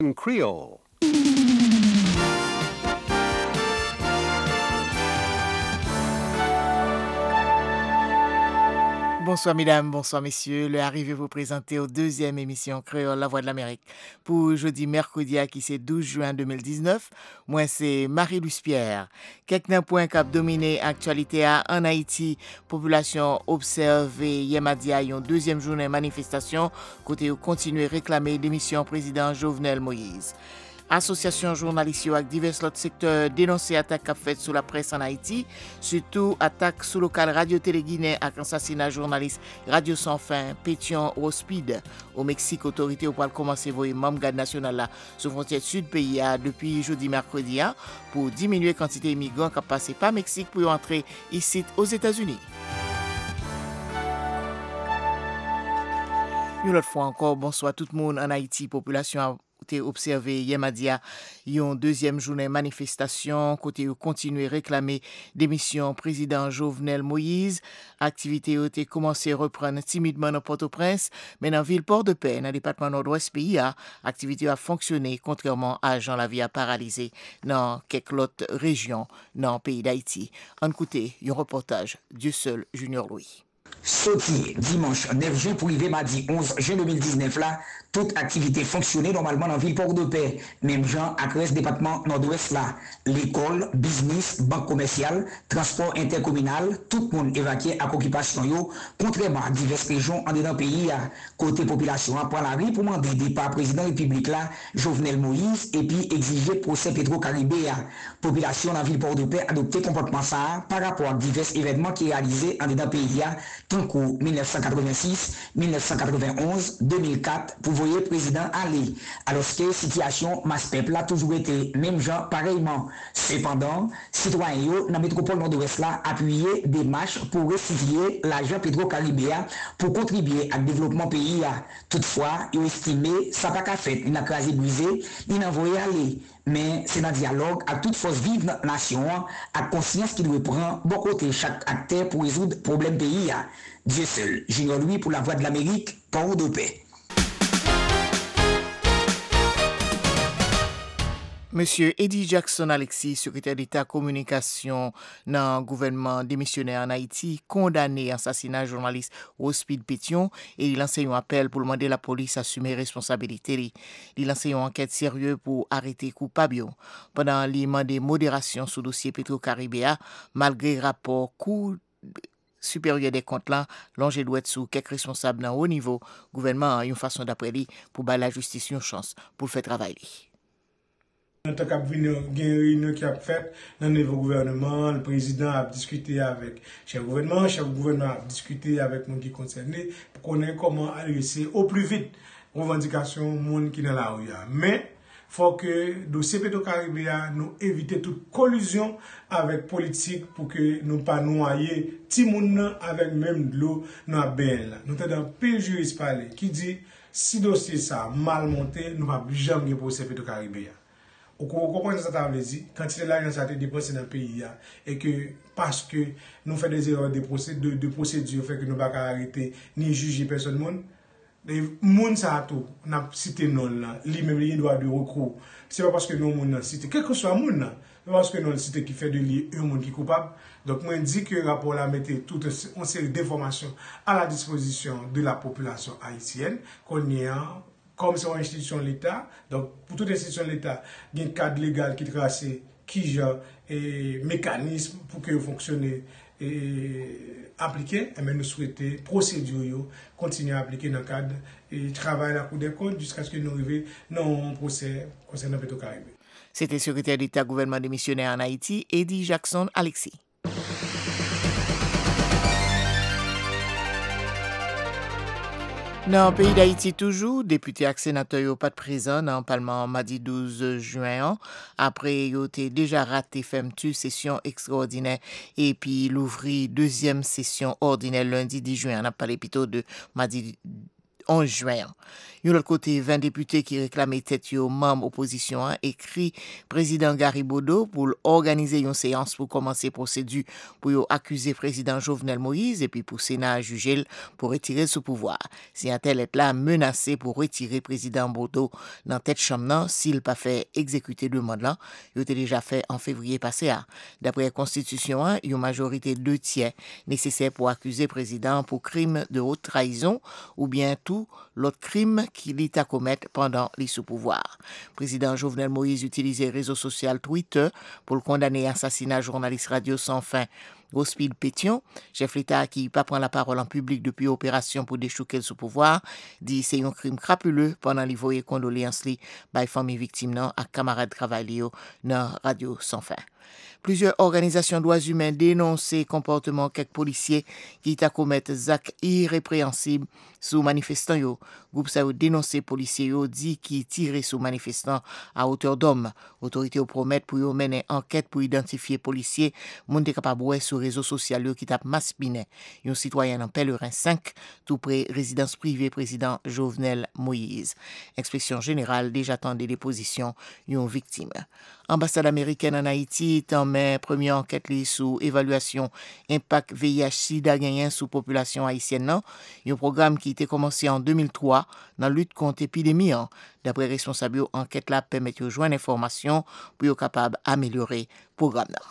Creole. Bonsoir mesdames, bonsoir messieurs. Le arrivé vous présenter aux deuxième émission Créole La Voix de l'Amérique. Pour jeudi mercredi qui c'est 12 juin 2019, moi c'est Marie-Luce Pierre. Quelques points qui ont dominé actualité en Haïti, population observée Yemadia une deuxième journée manifestation côté où continuer réclamer démission président Jovenel Moïse. Association journalistes avec divers autres secteurs dénoncé attaque faite sous la presse en Haïti, surtout attaque sous local Radio-Télé Guinée avec assassinat journaliste Radio Sans Fin, Pétion au Speed. Au Mexique, autorité au poil commencé à voyer membre garde nationale là, sur frontière sud pays depuis jeudi mercredi pour diminuer la quantité d'immigrants qui passent par Mexique pour entrer ici aux États-Unis. Une autre fois encore, bonsoir tout le monde en Haïti, population observé Yemadia une deuxième journée manifestation côté où continuer réclamer démission président Jovenel Moïse. Activité a été commencé à reprendre timidement dans Port-au-Prince, mais dans ville Port-de-Paix, dans le département nord-ouest pays, activité a fonctionné contrairement à Jean la vie a paralysé dans quelques autres régions dans le pays d'Haïti. En écoutez, un reportage Dieu seul Junior Louis. Sauti dimanche 9 juin pour arriver mardi 11 juin 2019 là, toute activité fonctionnait normalement dans la ville Port-de-Paix. Même gens à reste département nord-ouest là, l'école, business, banque commerciale, transport intercommunal, tout le monde évacué à occupation yo, contrairement à diverses régions en dedans pays côté population prend la rue pour demander départ président République là, Jovenel Moïse et puis exiger procès Petro-Caribé population dans la ville Port-de-Paix adopter comportement ça par rapport à divers événements qui réalisés en dedans pays tant qu'en 1986, 1991, 2004 pour voyer président aller. Alors que la situation masse peuple a toujours été même genre pareillement. Cependant, citoyens dans la métropole nord-ouest là appuyé des marches pour restituer l'argent Petro-Caribéa pour contribuer au développement pays. Toutefois, ils ont estimé ça pas qu'à faire une crasé brisée, ils n'envoyaient aller. Mais c'est dans le dialogue à toute force vive dans la nation, à conscience qu'il doit prendre bon côté chaque acteur pour résoudre le problème pays. Dieu seul, Junior Louis pour la Voix de l'Amérique, Port-de-Paix. Monsieur Eddie Jackson Alexis, secrétaire d'État communication dans le gouvernement démissionnaire en Haïti, condamné à assassinat journaliste au Speed Pétion et il lance un appel pour demander la police à assumer responsabilité. Il lance une enquête sérieuse pour arrêter coupable. Pendant l'immense de modération sous dossier Petro-Caribéa, malgré rapport coût supérieur des comptes là, l'enjeu doit être sous quelques responsables dans haut niveau, gouvernement a une façon d'après lui pour bailler la justice une chance pour faire travailler. En tant qu'une réunion qui a fait dans le nouveau gouvernement, le président a discuté avec le chef gouvernement a discuté avec les gens qui concernés pour connaître comment adresser au plus vite les revendications des gens qui sont dans la rue. Mais il faut que le dossier Petro-Caribéa nous évite toute collusion avec politique pour que nous ne pas noyer tout le monde avec même de l'eau dans la bain. Nous avons un pays juriste parler qui dit si le dossier ça mal monté, nous ne pouvons jamais procès Petro-Caribéa. Vous comprenez ce que ça veut dire? Quand il est là, il a été dépensé dans le pays. Et que parce que nous faisons des erreurs de procédure, fait que nous ne pouvons pas arrêter ni juger personne. Les gens, ça tout, on a cité non là, lui-même, il doit de recours. Ce n'est pas parce que nous avons cité, quel que soit le monde, c'est parce que nous avons cité qui fait de lui un monde qui est coupable. Donc, moi, je dis que le rapport là mettait toute une série d'informations à la disposition de la population haïtienne, qu'on y a. Comme c'est une institution de l'État, donc pour toute institution de l'État, il y a un cadre légal qui est tracé, qui gère et mécanisme pour que fonctionne et appliquer, et nous souhaitons procédure continuer à appliquer dans le cadre et travailler à la Cour des comptes jusqu'à ce que nous arrivions dans un procès concernant Petro-Caribé. C'était le secrétaire d'État gouvernement démissionnaire en Haïti, Eddie Jackson Alexis. Dans le pays d'Haïti toujours, député et sénateur pas de présent dans le Parlement mardi 12 juin, après ils ont déjà raté FEMTU session extraordinaire et puis l'ouvrir deuxième session ordinaire lundi 10 juin. On a parlé plutôt de mardi 11 juin. De l'autre côté, 20 députés qui réclamaient tête yo membres opposition écrit président Garibodo pour organiser une séance pour commencer procédure pour accuser président Jovenel Moïse et puis pour Sénat à juger pour retirer ce pouvoir. Si un tel est là menacé pour retirer président Bodo dans tête chambre s'il pas fait exécuter demande là, il était déjà fait en février passé. D'après la constitution, une majorité 2/3 nécessaire pour accuser président pour crime de haute trahison ou bien tout l'autre crime qu'il a commis pendant les sous-pouvoirs. Président Jovenel Moïse utilisait le réseau social Twitter pour le condamner à assassinat journaliste radio sans fin. Gospel Pétion, chef l'État qui pas prend la parole en public depuis opération pour déchouquer le sous-pouvoir, dit c'est un crime crapuleux pendant les voyées condoléances li by famille victime non à camarades travail dans radio sans fin. Plusieurs organisations droits humains dénoncent comportement quelques policiers qui t'a commettre actes irrépréhensibles sous manifestants yo. Groupe ça a dénoncé policiers yo dit qui tiré sous manifestants à hauteur d'homme. Autorités au promettent pour yo mener enquête pour identifier policiers monde capable sur réseaux sociaux qui t'a maspiné. Un citoyen en Pèlerin 5 tout près résidence privée président Jovenel Moïse. Inspection générale déjà tend des dépositions une victime. Ambassade américaine en Haïti mais première enquête li sous évaluation impact VIH/SIDA gagné sous population haïtienne non, un programme qui était commencé en 2003 dans lutte contre épidémie. D'après responsable enquête là permet de joindre information pour être capable améliorer programme là.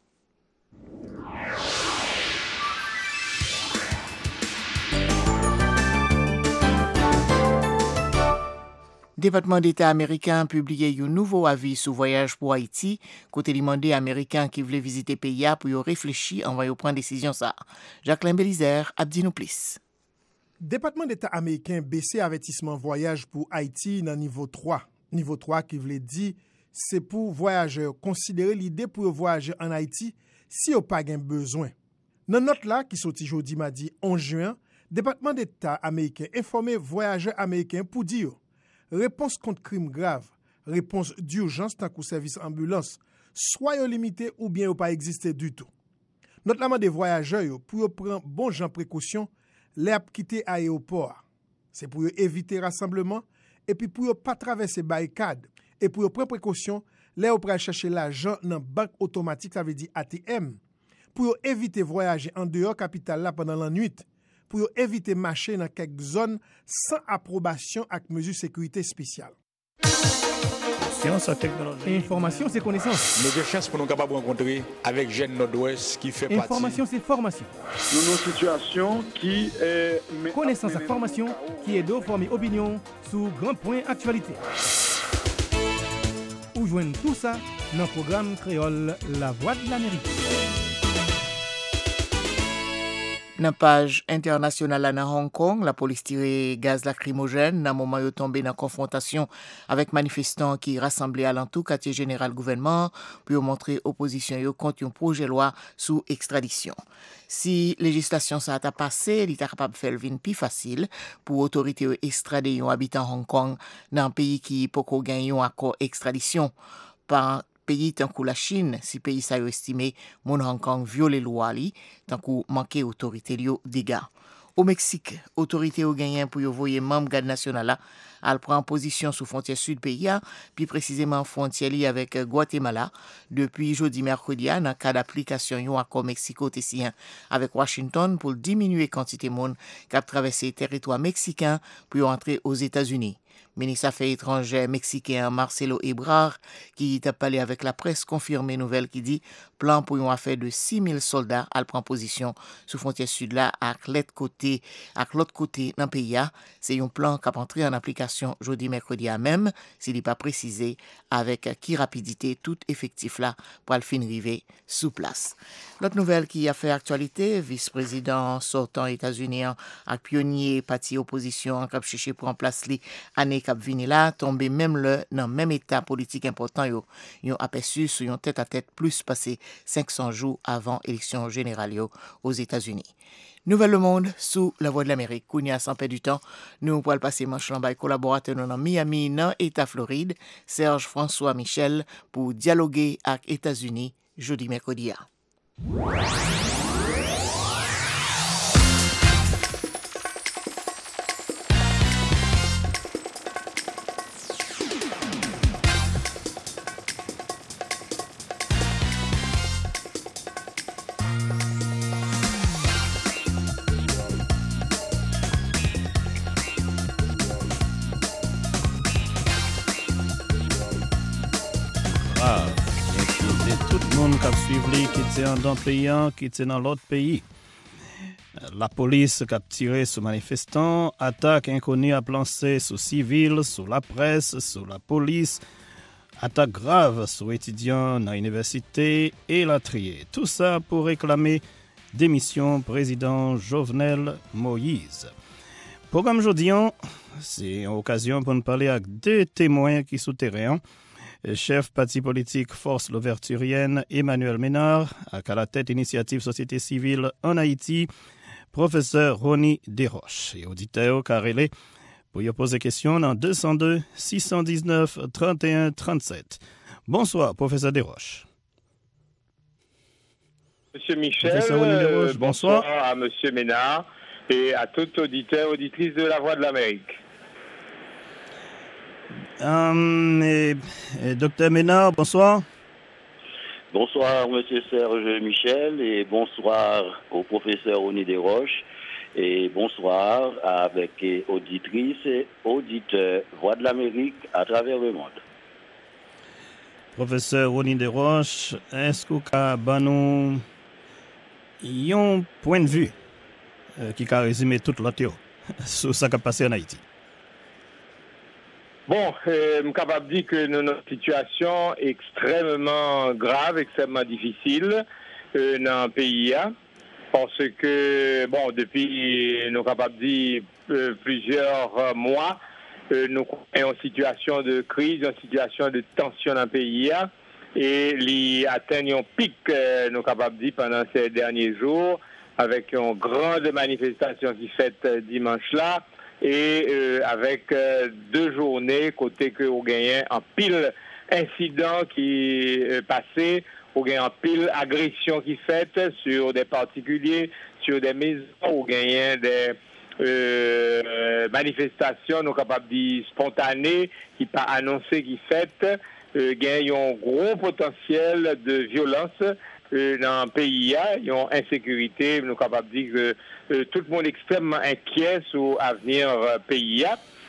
Département d'État américain a publié un nouveau avis sur voyage pour Haïti, côté demandé américain qui voulait visiter pays pour réfléchir avant de prendre décision ça. Jacqueline Bélizer, Abdino Plis. Département d'État américain baissé avertissement voyage pour Haïti dans niveau 3. Niveau 3 qui voulait dire c'est pour voyageurs considérer l'idée pour voyager en Haïti si vous pas besoin. Dans note là qui sorti jeudi mardi 11 juin, Département d'État américain informé voyageurs américains pour dire réponse contre crime grave, réponse d'urgence tant que service ambulance, soit limité ou bien pas exister du tout. Notamment des voyageurs pour prendre bon genre précaution les quitter aéroport. C'est pour éviter rassemblement et puis pour pas traverser barricade et pour prendre précaution les pour chercher l'argent dans banque automatique ça veut dire ATM. Pour éviter voyager en dehors capitale là pendant la nuit. Pour éviter marcher dans quelques zones sans approbation avec mesures de sécurité spéciales. Science, technologie. Information, c'est connaissance. Nous avons chance pour nous capables de rencontrer avec Jeune Nord-Ouest qui fait Information, c'est formation. Nous avons une situation qui est... Connaissance et formation qui est de former opinion sur grand point actualité. Ou joindre tout ça dans le programme créole La Voix de l'Amérique. Dans page internationale à Hong Kong, la police tiré gaz lacrymogène dans moment où tombé dans confrontation avec manifestants qui rassemblaient à l'entour quartier général gouvernement pour montrer opposition contre un projet de loi sous extradition. Si législation ça a passé, il est capable de faire le vin plus facile pour autorité extrader un habitant Hong Kong dans un pays qui peut gagner un accord extradition par pays tant que la Chine, si pays ça estimé mon Hong Kong viole loi li tant que manquer autorité li dégâts. Au Mexique, autorité au gagné pour voyer membre garde national là, elle prend position sous frontière sud pays puis précisément frontière li avec Guatemala depuis jeudi mercredi dans cas d'application yon accord Mexico-Tessien avec Washington pour diminuer quantité monde qui a traversé territoire mexicain pour entrer aux États-Unis. Ministre Affaires étrangères mexicain Marcelo Ebrard, qui a parlé avec la presse, confirmé nouvelle qui dit plan pour une affaire de 6 000 soldats à prendre position sous frontière sud là à l'autre côté dans le pays. C'est un plan qui a entré en application jeudi mercredi à même, s'il n'est pas précisé avec qui rapidité tout effectif là pour le fin arriver sous place. L'autre nouvelle qui a fait actualité, vice-président sortant États-Unis à pionnier parti opposition qui a cherché pour remplacer année qui vini là tombé même le dans même état politique important yo aperçu sur un tête-à-tête plus passé 500 jours avant élection générale aux États-Unis. Nouvelle Le Monde sous la Voix de l'Amérique. Kounia sans perdre du temps, nous pourrons passer manche en collaborateur dans Miami, dans État Floride, Serge François Michel pour dialoguer avec États-Unis jeudi mercredi. grave. Inquiéter tout le monde qui suivi qui était dans le pays, qui était dans l'autre pays. La police qui a tiré sur manifestants, attaque inconnue à lancer sur civils, sur la presse, sur la police, attaque grave sur étudiants dans l'université et la trier. Tout ça pour réclamer démission président Jovenel Moïse. Programme aujourd'hui, c'est une occasion pour nous parler avec deux témoins qui sont terrain. Chef parti politique Force Louverturienne Emmanuel Ménard, à la tête initiative Société civile en Haïti, professeur Ronnie Desroches. Et auditeur Carrelé, pour y poser question dans 202 619 31 37. Bonsoir, professeur Desroches. Monsieur Michel, bonsoir à Monsieur Ménard et à tout auditeur, auditrice de La Voix de l'Amérique. Docteur Ménard, bonsoir. Bonsoir, Monsieur Serge Michel, et bonsoir au professeur Ronnie Desroches, et bonsoir avec auditrices et auditeurs Voix de l'Amérique à travers le monde. Professeur Ronnie Desroches, est-ce que vous avez un point de vue qui a résumé toute la théorie sur ce qui a passé en Haïti? Bon, je suis capable de dire que nous avons une situation extrêmement grave, extrêmement difficile dans le pays. Parce que, bon, depuis, nous sommes capables de dire plusieurs mois, nous sommes en situation de crise, en situation de tension dans le pays. Et les atteignent un pic, nous sommes capables de dire, pendant ces derniers jours, avec une grande manifestation qui fait dimanche là. Et avec 2 journées, côté que vous gagnez un pile incident qui passé, vous gagnez un pile agression qui fait sur des particuliers, sur des maisons, vous gagnez des manifestations, nous capables de dire spontanées, qui pas annoncées, qui fait, gagnent un gros potentiel de violence dans le pays, il y a une insécurité, nous sommes capables de dire que tout le monde est extrêmement inquiet sur l'avenir pays.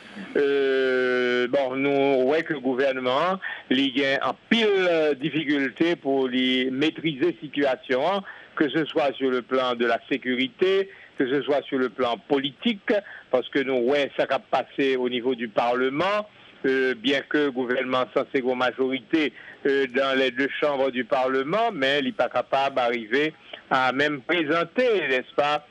Bon, nous voyons que le gouvernement il a en pile difficulté pour maîtriser la situation, que ce soit sur le plan de la sécurité, que ce soit sur le plan politique, parce que nous voyons ça qui a passé au niveau du Parlement. Bien que le gouvernement censé une majorité dans les 2 chambres du Parlement, mais il n'est pas capable d'arriver à même présenter, n'est-ce pas,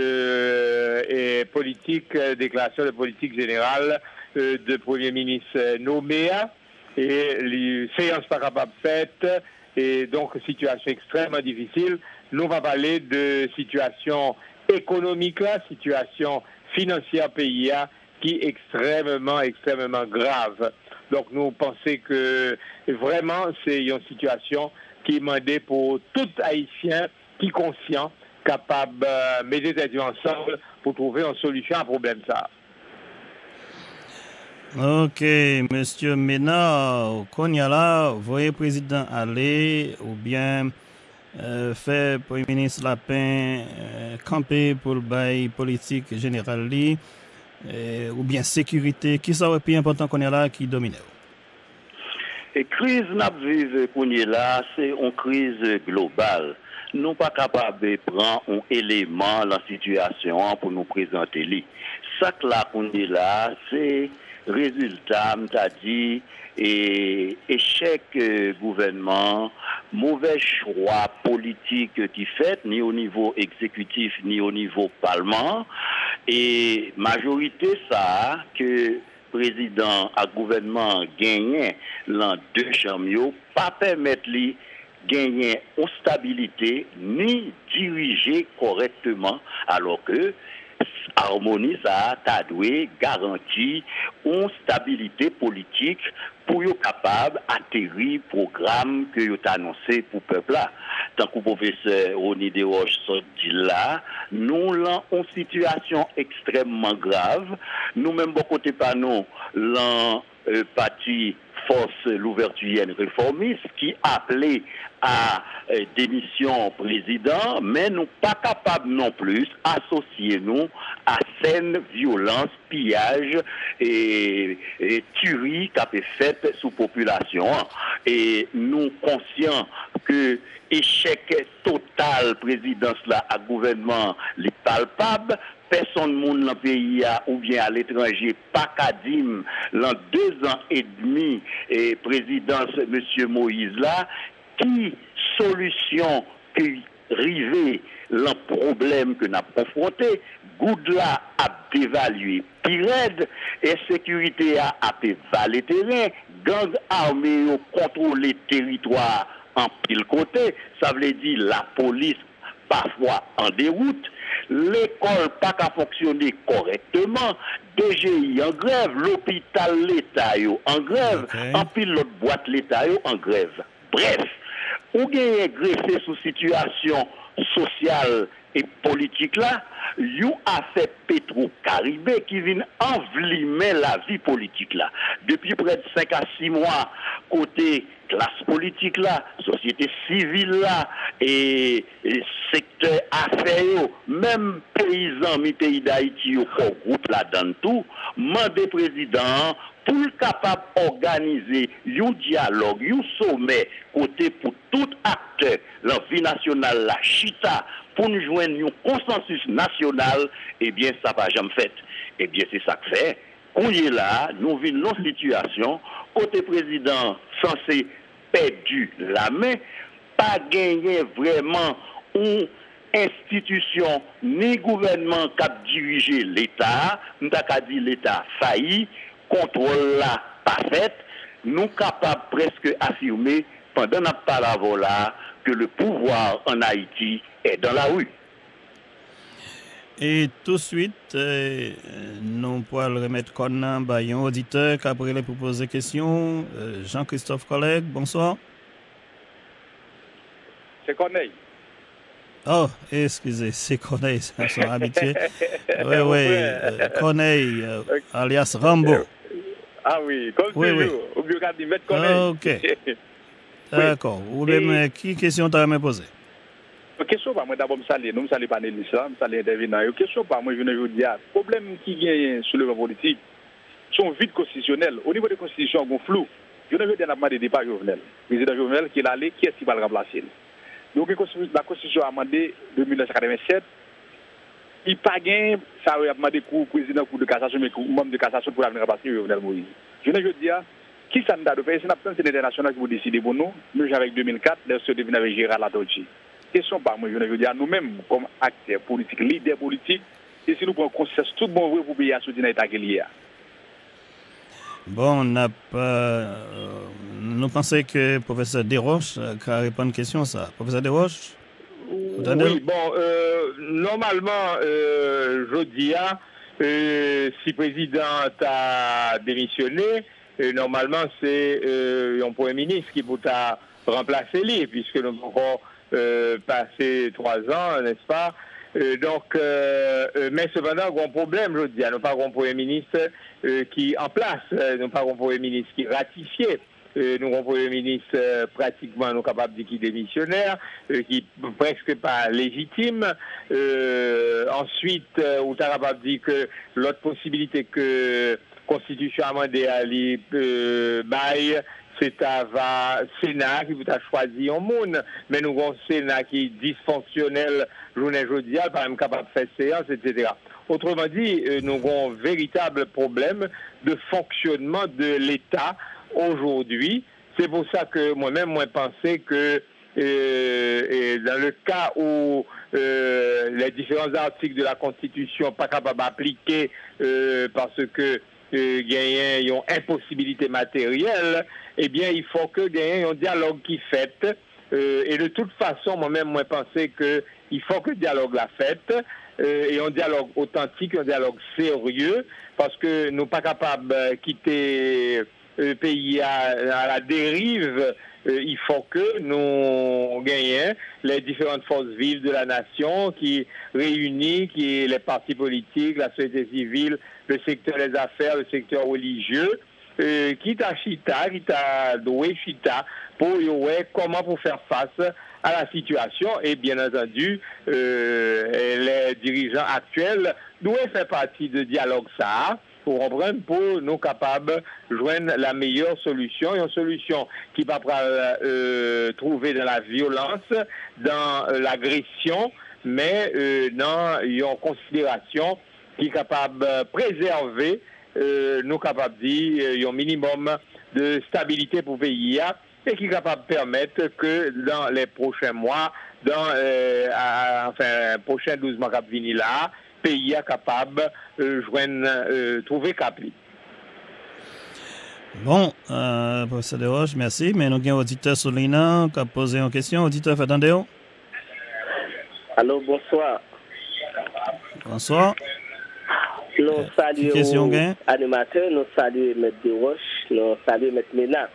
déclaration de politique générale de Premier ministre nommé, et les séances pas capables faites, et donc situation extrêmement difficile. Nous on va parler de situation économique là, situation financière pays qui est extrêmement grave. Donc nous pensons que vraiment c'est une situation qui est demandée pour tout Haïtien qui est conscient, capable de mettre les têtes ensemble pour trouver une solution à un problème ça. Ok, Monsieur Ménard, quand il y a là, vous voyez le président aller ou bien faire Premier ministre Lapin camper pour le bail politique général ou bien sécurité, qui ça plus important qu'on est là qui domine? Et crise n'a vive qu'on est là, c'est une crise globale. Nous pas capables de prendre un élément dans la situation pour nous présenter lui. Ça que là qu'on est là, c'est résultat, m'ta dit, et échec gouvernement, mauvais choix politique qui fait ni au niveau exécutif ni au niveau parlement, et majorité ça que président à gouvernement gagne dans 2 chambres pas permettre lui gagner en stabilité ni diriger correctement, alors que harmonie ça a doué garantie une stabilité politique pour être capable d'atterrir le programme que vous avez annoncé pour le peuple là. Tant que le professeur Ronnie Desroches dit là, nous avons une situation extrêmement grave. Nous même beaucoup de nous l'en parti force louverturienne réformiste qui appelait à démission président, mais nous pas capables non plus associer nous à scène, violence, pillage et tuerie qu'a été faite sous population. Et nous conscients que échec total présidence là à gouvernement les palpable. Personne monde dans le pays ou bien à l'étranger, pas qu'à dire, dans 2 ans et demi, et présidence M. Moïse là, qui solution qui rivé le problème que nous avons confronté, Goudla a dévalué Pired, et sécurité a valer terrain, gang armé contrôle les territoires en pile côté, ça veut dire la police parfois en déroute, l'école pas qu'à fonctionner correctement, DGI en grève, l'hôpital l'État en grève, en pilote boîte l'État en grève. Bref, ou gagne greffé sous situation sociale et politique là, you a fait Petro-Caribé qui vient envenimer la vie politique là. Depuis près de 5 à 6 mois, côté classe politique là, société civile là, et secteur affaires, même paysans, mi-pays d'Haïti, au groupe là-dedans tout, mandé président pour le capable d'organiser un dialogue, un sommet, côté pour tout acteur, la vie nationale, la chita, pour nous joindre un consensus national, eh bien, ça va jamais fait. Eh bien, c'est ça que fait. On est là, nous vivons une situation, côté président censé perdu la main, pas gagner vraiment une institution ni gouvernement qui a dirigé l'État, nous avons dit l'État failli, contrôle là pas fait, nous capables presque affirmer pendant notre parole là que le pouvoir en Haïti est dans la rue. Et tout de suite, nous pouvons remettre Conan Bayon, auditeur, qui a pour poser question. Jean-Christophe Collègue, bonsoir. C'est Corneille. Oh, excusez, c'est Corneille, ça sont habitués. Oui, Corneille, alias Rambo. Ah oui, comme toujours. Oui. Ok. D'accord. Ou même, qui question t'as me posé? Question pas moi d'abord me saluer, nous me saluer panélistes, me saluer intervenants. Question pas moi je ne dire problème qui gagne sur le politique sont vide constitutionnel. Au niveau de la constitution on flou. Je ne veux dire demander départ Jovenel. Président Jovenel qui est allé, qui est qui va le remplacer. Donc la constitution a demandé de 1987 il pas gain ça a demandé président cour de cassation mais membre de cassation pour venir remplacer Jovenel Moïse. Je ne veux dire qui ça nous a fait, c'est l'international qui vous décider pour nous, nous avec 2004, lorsque devenu avec Gérald Latouchi. Question par moi, je veux dire, nous-mêmes, comme acteurs politiques, leaders politiques, et si nous prenons conscience, tout bon vrai pour payer à soutenir l'État qu'il y a. Bon, nous pensons que le professeur Desroches a répondu à une question, ça. Professeur Desroches? Oui, bon, normalement, je dis, si le président a démissionné, normalement, c'est un Premier ministre qui peut remplacer lui, puisque nous avons passé 3 ans, n'est-ce pas? Mais cependant, nous avons un problème, je dis, nous n'avons pas un Premier ministre qui est en place, nous n'avons pas un Premier ministre qui est ratifié. Nous avons un Premier ministre pratiquement nous capable de dire qu'il est démissionnaire, qui est presque pas légitime. Ensuite, on est capable de dire que l'autre possibilité que Constitution amendée à bail, c'est à Sénat qui vous a choisi un monde, mais nous avons un Sénat qui est dysfonctionnel, journée jeudi, pas même capable de faire séance, etc. Autrement dit, nous avons un véritable problème de fonctionnement de l'État aujourd'hui. C'est pour ça que moi-même, moi, pensais que dans le cas où les différents articles de la Constitution ne sont pas capables d'appliquer parce que il y a une impossibilité matérielle, eh bien, il faut que il y ait un dialogue qui fait. Et de toute façon, moi-même, moi, pensais qu'il faut que le dialogue la faite, et un dialogue authentique, un dialogue sérieux, parce que nous ne sommes pas capables de quitter le pays à la dérive. Il faut que nous gagnions les différentes forces vives de la nation qui réunissent, qui les partis politiques, la société civile, le secteur des affaires, le secteur religieux, qui t'a chita, qui t'a doué chita pour ouais, comment pour faire face à la situation et bien entendu les dirigeants actuels doivent faire partie de dialogue ça pour comprendre pour nous capables de joindre la meilleure solution, une solution qui va trouver dans la violence, dans l'agression, mais dans une considération qui est capable de préserver, nous capables de dire un minimum de stabilité pour le pays et qui est capable de permettre que dans les prochains mois, dans prochains 12 mois qui viennent là, le pays est capable de trouver Capli. Bon, professeur Desroches, merci. Mais nous avons un auditeur sur l'INA qui a posé une question. Auditeur, faites attendre. Allô, bonsoir. Bonsoir. Nous saluons l'animateur, nous saluons M. Desroches, nous saluons M. Ménard.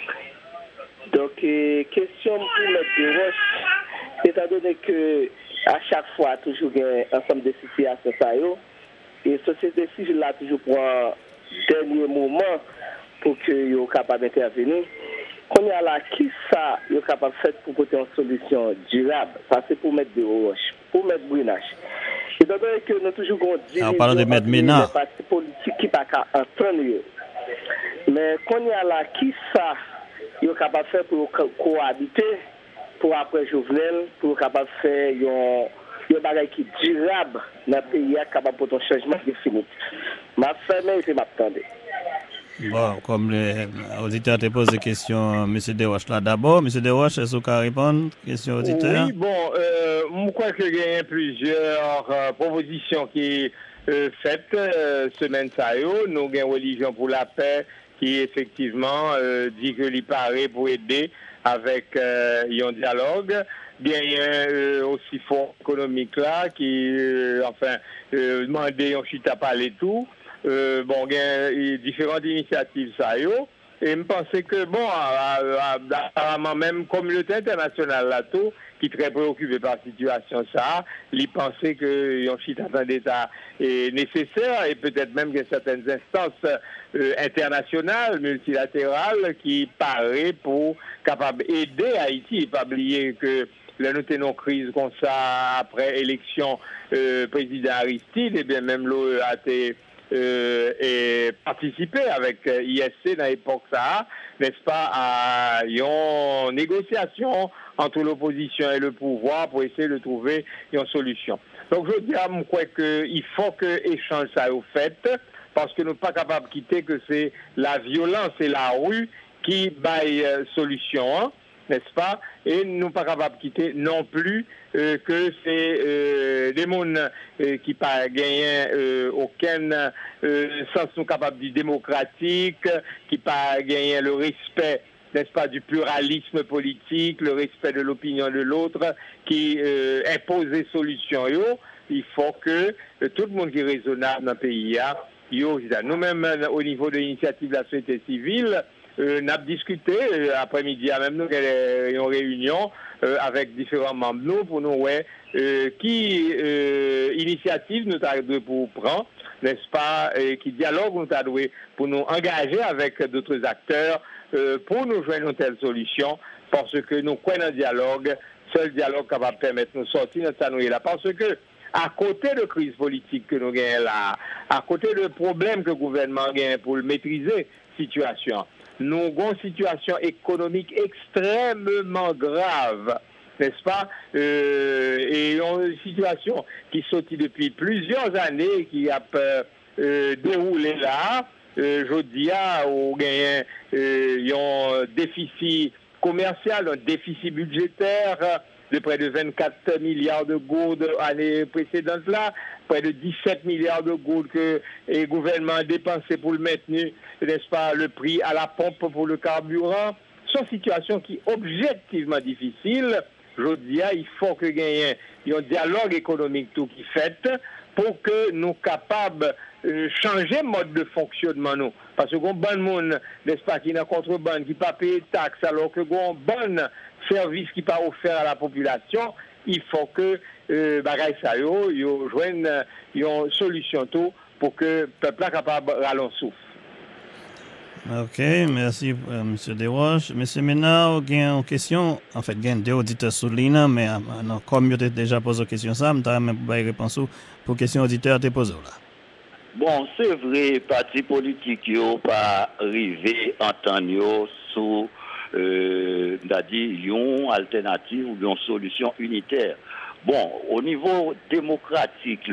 Donc, question pour M. Desroches, étant donné que à chaque fois, toujours un ensemble de situations, et la société civile a toujours prend dernier moment pour que soient capables d'intervenir. Qu'on y a là, qui ça est capable de faire pour porter une solution durable? Ça, c'est pour mettre des roches, pour mettre Brinache. Étant donné que nous toujours on parle de mettre Ménard. Les partis politiques qui ne peuvent pas entendre. Mais qu'on y a là, qui ça est capable de faire pour cohabiter, pour après Jovenel, pour capable de faire un bagage qui est durable dans le pays, capable de faire un changement définitif. Ma ferme et ma tendue. Bon, comme l'auditeur te pose des questions, M. Desroches là d'abord. M. Desroches, est-ce que vous pouvez répondre aux questions auditeurs? Oui, bon, je crois qu'il y a plusieurs propositions qui sont faites semaine ça. Nous avons une religion pour la paix qui effectivement dit que l'y paraît pour aider avec un dialogue. Bien, aussi fort économique là qui, demandait un chita parler tout. Bon, il y a différentes initiatives ça et me pensais que bon apparemment même communauté internationale là tout qui est très préoccupée par la situation ça, il pensait que un chita d'État est nécessaire et peut-être même que certaines instances internationales, multilatérales qui paraît pour capable aider Haïti et pas oublier que là, nous tenons crise comme ça après élection président Aristide et bien même l'OEA et participer avec ISC dans l'époque ça, n'est-ce pas, à une négociation entre l'opposition et le pouvoir pour essayer de trouver une solution. Donc je dis à moi qu'il faut que l'échange ça soit fait parce que nous ne sommes pas capables de quitter que c'est la violence et la rue qui baillent solution. N'est-ce pas? Et nous ne sommes pas capables de quitter non plus que c'est des mondes qui n'ont pas gagné aucun sens nous capables de démocratique, qui n'ont pas gagné le respect, n'est-ce pas, du pluralisme politique, le respect de l'opinion de l'autre, qui impose des solutions. Il faut que tout le monde qui est raisonnable dans le pays, nous-mêmes au niveau de l'initiative de la société civile, nous avons discuté après-midi, même nous avons une réunion avec différents membres nous pour nous qui initiative nous avons pour prendre, n'est-ce pas, qui dialogue nous avons pour nous engager avec d'autres acteurs pour nous joindre une telle solution parce que nous croyons dans le dialogue, seul dialogue qui va permettre de nous sortir de cette là parce que à côté de crise politique que nous gagnons là, à côté de problèmes que le gouvernement gagne pour le maîtriser situation. Nous avons une situation économique extrêmement grave, n'est-ce pas? Et une situation qui sortit depuis plusieurs années, qui a déroulé là. Je dis on gagne un déficit commercial, un déficit budgétaire de près de 24 milliards de gourdes l'année précédente là, près de 17 milliards de gourdes que le gouvernement a dépensé pour le maintenir, n'est-ce pas, le prix à la pompe pour le carburant. Sont situations qui objectivement difficiles. Je dis, il faut que gagne un dialogue économique tout qui fait pour que nous capables changer mode de fonctionnement nous. Parce que bon monde, n'est-ce pas, qui n'a contrebande, qui pas payer taxes, alors que bon service qui pas offert à la population, il faut que bagay sa yo joigne une solution tout pour que le peuple soit capable de rallonger souffle. Ok, merci M. Desroches. M. Ménard, il y a une question, en fait, il y a deux auditeurs sous ligne, mais comme je t'ai déjà posé la question, ça, je vais pas réponse pour question auditeur te posée là. Bon, c'est vrai, parti politique yo pas arrivé entendre sous une alternative ou une solution unitaire. Bon, au niveau démocratique,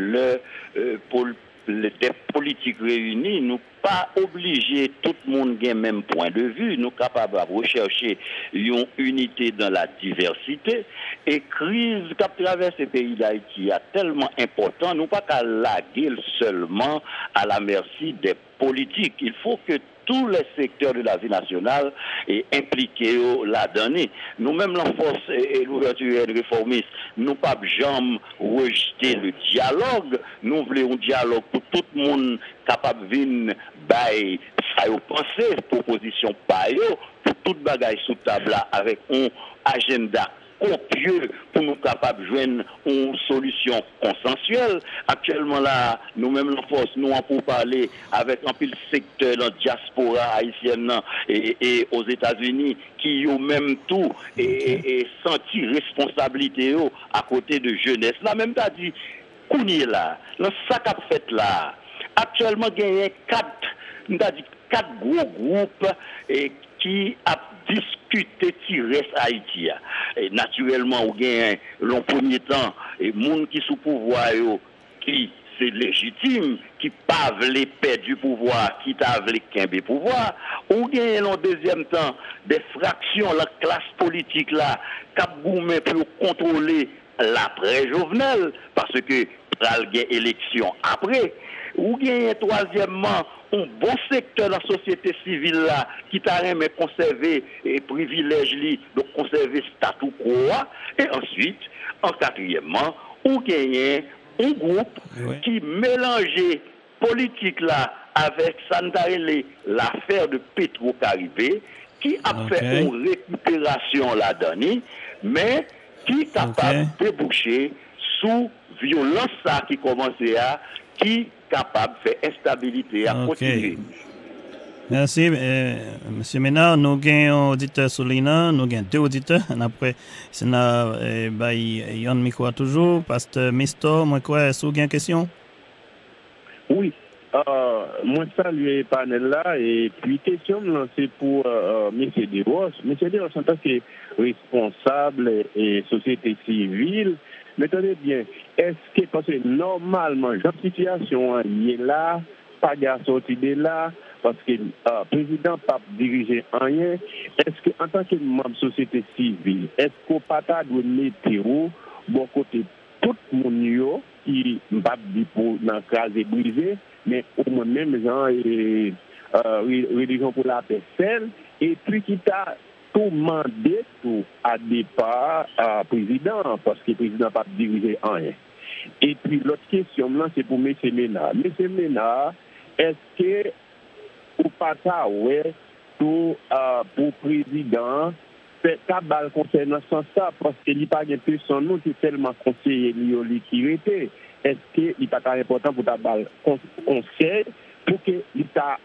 des politiques réunies, nous pas obligés, tout le monde a le même point de vue, nous capables de rechercher une unité dans la diversité. Et crise qui traverse le pays d'Haïti est tellement important, nous pas qu'à laguer seulement à la merci des politiques. Il faut que tous les secteurs de la vie nationale est impliqués là-dedans. Nous-mêmes, la force et l'ouverture réformiste, nous pas jamais rejeter le dialogue. Nous voulons un dialogue pour tout le monde capable de venir bailler ça penser, proposition par pour toute bagaille sous table avec un agenda copieux pour nous capables de joindre une solution consensuelle. Actuellement là, nous-mêmes la force, nous en pour parler avec un pile secteur dans la diaspora haïtienne et aux États-Unis qui ont même tout et senti responsabilité à côté de jeunesse. Là même t'as dit, qu'on est là, dans ça qu'a fait là. Actuellement, il y a quatre gros groupes qui a discuté qui reste Haïti. Et naturellement, on gagne le premier temps et monde qui sous pouvoir qui c'est légitime, qui pas veulent perdre du pouvoir, qui t'a veulent qu'un pouvoir. On gagne en deuxième temps des fractions, la classe politique là, cap gourmet pour contrôler l'après-Jovenel, parce que pral gagne élection après. Ou gagne troisièmement un bon secteur de la société civile là qui t'a remis conserver et privilège li donc conserver statu quo et ensuite en quatrièmement ou gagne un groupe qui mélangeait politique là avec sandarele l'affaire de Petro-Caribé qui a fait une récupération là-dedans mais qui est capable de déboucher sous violence ça qui commençait à qui capable de faire instabilité à continuer. Merci, M. Ménard. Nous avons un auditeur sur l'INA, nous avons deux auditeurs. Après, c'est Yann Mikoua toujours. Pasteur Misto, moi, quoi, est-ce que vous avez une question? Oui. Moi, salue le panel là. Et puis, question c'est pour M. Desroches. M. Desroches, en tant que responsable et société civile, mais tenez bien, est-ce que, parce que normalement, la situation est là, pas de sortie de là, parce que le président n'a pas dirigé rien, est-ce qu'en tant que membre de la société civile, est-ce qu'on pas doit mettre bon côté tout le monde qui ne va pas dire pour dans case brisé, mais au moins même gens religion pour la personne, et puis qui t'a tout mandé tout à départ à président, parce que le président n'a pas dirigé rien. Et puis l'autre question, là, c'est pour M. Ménard. M. Ménard, est-ce que ou pas ça, ouais, tout pour président, fait cabal concernant ça, parce qu'il n'y a pas de personne, nous, c'est tellement conseiller qui était. Est-ce qu'il n'est pas important pour cabal conseil pour que l'État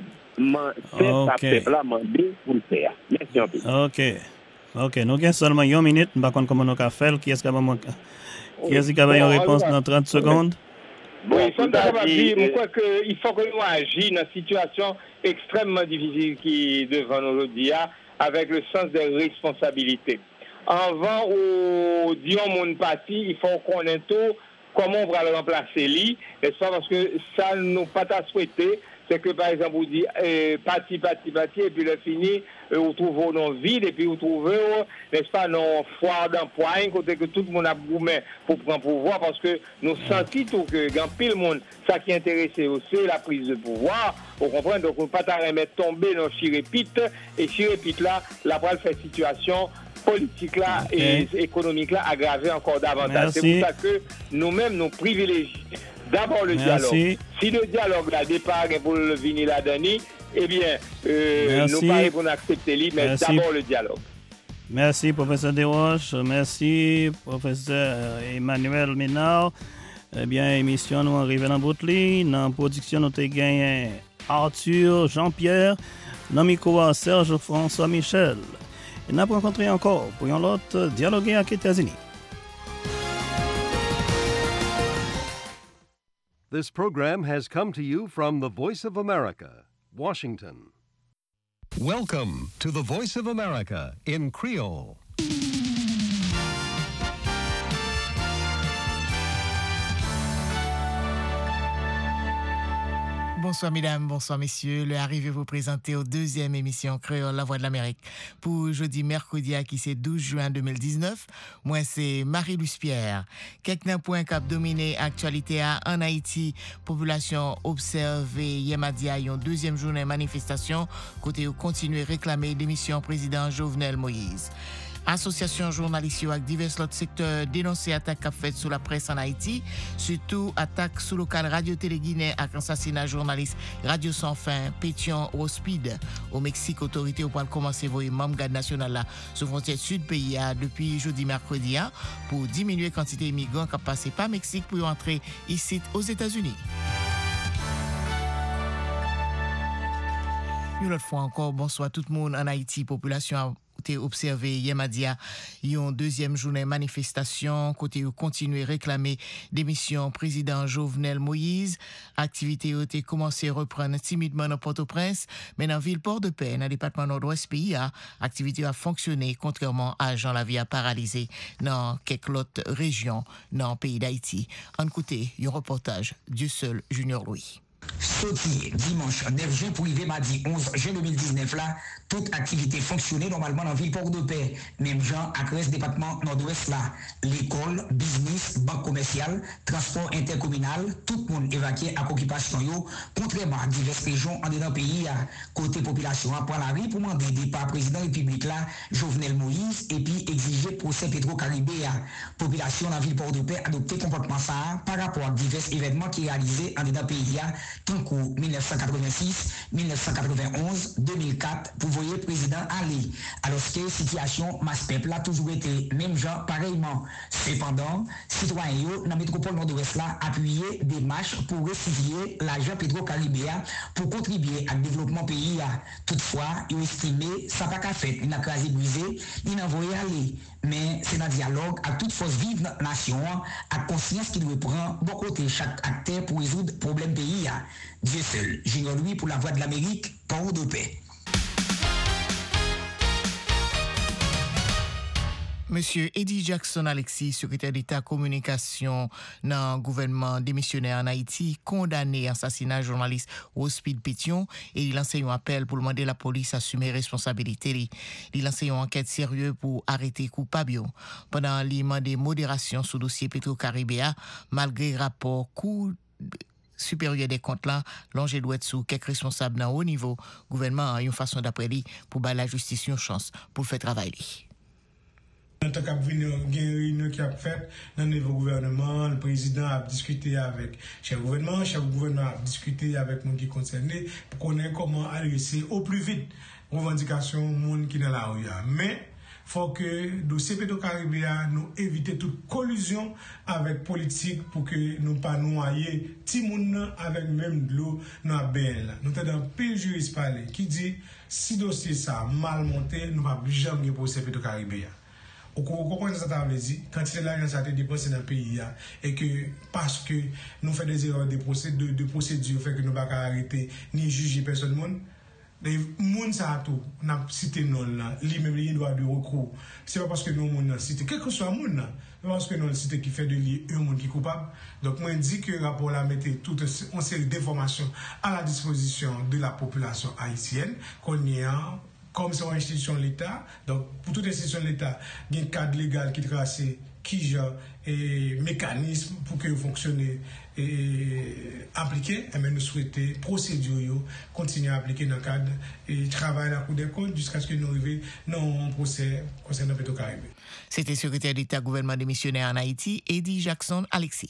fait sa peuple mandé pour le faire? Merci un peu. Ok, nous avons seulement 1 minute, nous ne savons pas comment nous faire. Qui est-ce qui a une réponse dans 30 secondes? Oui, comme je dit, je crois qu'il faut que nous agissions dans une situation extrêmement difficile qui est devant nous aujourd'hui, avec le sens des responsabilités. Avant, au Dion mon parti, il faut qu'on ait tout, comment on va le remplacer, n'est-ce pas, parce que ça nous pas à souhaiter. C'est que, par exemple, vous dites parti, et puis le fini, vous trouvez nos vides, et puis vous trouvez, n'est-ce pas, nos foires d'emploi, côté que tout le monde a gourmet pour prendre pouvoir, parce que nous sentons tout que, dans pile monde, ça qui intéresse aussi la prise de pouvoir, vous comprenez, donc on ne peut pas remettre tomber dans chirépite, et chirépite là, la pral fait situation politique là et économique là aggravée encore davantage. C'est pour ça que nous-mêmes, nous privilégions d'abord le dialogue. Si le dialogue là départ pour le venir la dernière, eh bien, nous pas pour accepter lui, mais d'abord le dialogue. Merci, professeur Desroches. Merci, professeur Emmanuel Ménard. Eh bien, émission nous arrive dans bout li. Dans la production, nous avons gagné Arthur Jean-Pierre, Namikoa Serge François Michel. Et n'a pas rencontré encore pour un autre dialoguer avec les États-Unis. This program has come to you from the Voice of America, Washington. Welcome to the Voice of America in Creole. Bonsoir mesdames, bonsoir messieurs. Le arrivé vous présenter aux deuxième émission Créole La Voix de l'Amérique. Pour jeudi mercredi qui c'est 12 juin 2019. Moi c'est Marie-Luce Pierre. Quelques points qui dominé actualité en Haïti. Population observée Yemadia une deuxième journée manifestation côté où continuer réclamer démission président Jovenel Moïse. Association journalistes avec divers autres secteurs dénoncé attaque faite sous la presse en Haïti, surtout attaque sous local Radio-Télé Guinée avec assassinat journaliste Radio Sans Fin, Pétion au Speed. Au Mexique, autorité au point de commencer voyer membre garde nationale là sur frontière sud pays depuis jeudi mercredi pour diminuer quantité immigrants qui passé par Mexique pour entrer ici aux États-Unis. Une autre fois encore, bonsoir tout le monde en Haïti, population observé Yemadia une deuxième journée manifestation côté où continuer réclamer démission président Jovenel Moïse. Activité a été commencé à reprendre timidement dans Port-au-Prince, mais dans ville Port-de-Paix, dans le département nord-ouest pays, activité a fonctionné contrairement à Jean la vie a paralysé dans quelques autres régions dans le pays d'Haïti. En côté, un reportage Dieu seul Junior Louis. Sauti dimanche 9 juin pour arriver mardi 11 juin 2019 là, toute activité fonctionnait normalement dans la ville Port-de-Paix. Même gens à Crest département nord-ouest là, l'école, business, banque commerciale, transport intercommunal, tout le monde évacué à occupation yo, contrairement à diverses régions en dedans pays à côté population prend la rue pour demander départ président de la République là, Jovenel Moïse et puis exiger procès Petro-Caribé à population dans la ville Port-de-Paix adopter comportement ça par rapport à divers événements qui réalisés en dedans pays tant qu'au 1986, 1991, 2004, pour voyer président aller. Alors que situation masse peuple a toujours été même genre pareillement. Cependant, citoyens dans la métropole nord-ouest là appuyer des marches pour restituer l'argent Petro-Caribéa pour contribuer à développement pays. Toutefois, ils ont estimé ça pas qu'à faire, il a crasé brisé, il a envoyé aller. Mais c'est dans le dialogue à toute force vive de la nation, à conscience qu'il doit prendre bon côté chaque acteur pour résoudre le problème pays. Dieu seul, Junior Louis pour la Voix de l'Amérique, Port-de-Paix. Monsieur Eddie Jackson Alexis, secrétaire d'État communication dans le gouvernement démissionnaire en Haïti, condamné à assassinat journaliste Rospide Pétion et il lance un appel pour demander la police à assumer responsabilité. Il lance une enquête sérieuse pour arrêter coupable. Pendant l'immense des modérations sous dossier Petro-Caribéa, malgré rapport coût supérieur des comptes là, l'enjeu doit être sous quelques responsables dans haut niveau. Gouvernement a une façon d'après lui pour battre la justice une chance pour faire travailler. Dans le cas de réunion qui a fait dans le niveau gouvernement, le président a discuté avec chef gouvernement a discuté avec les qui concernés pour connaître comment adresser au plus vite les revendications des gens qui sont dans la rue. Mais il faut que le dossier Petro-Caribéa nous évite toute collusion avec politique pour que nous ne pas noyer tout le monde avec même de l'eau dans la bain. Nous avons un pays juriste parlé qui dit si le dossier ça mal monté, nous ne pouvons jamais procès Petro-Caribéa. Vous comprenez ce que ça veut dire? Quand il est là, ça a été dépensé dans le pays, et que parce que nous faisons des erreurs de procédure, fait que nous ne pouvons pas arrêter ni juger personne. Les gens ça tout, on a cité non là, lui-même il doit de recours. C'est pas parce que nous on cité quel que soit le monde là, c'est parce que nous on cité qui fait de lui un monde qui est coupable. Donc moi dit que le rapport là mettait toute une série d'informations à la disposition de la population haïtienne qu'on y a comme c'est une institution de l'État. Donc pour toute institution de l'État, il y a un cadre légal qui trace qui genre et mécanisme pour que fonctionne et appliquer, et nous souhaitons procédure continuer à appliquer dans le cadre et travailler à la Cour des comptes jusqu'à ce que nous arrivions dans un procès concernant Petro-Caribé. C'était secrétaire d'État gouvernement démissionnaire en Haïti, Eddie Jackson Alexis.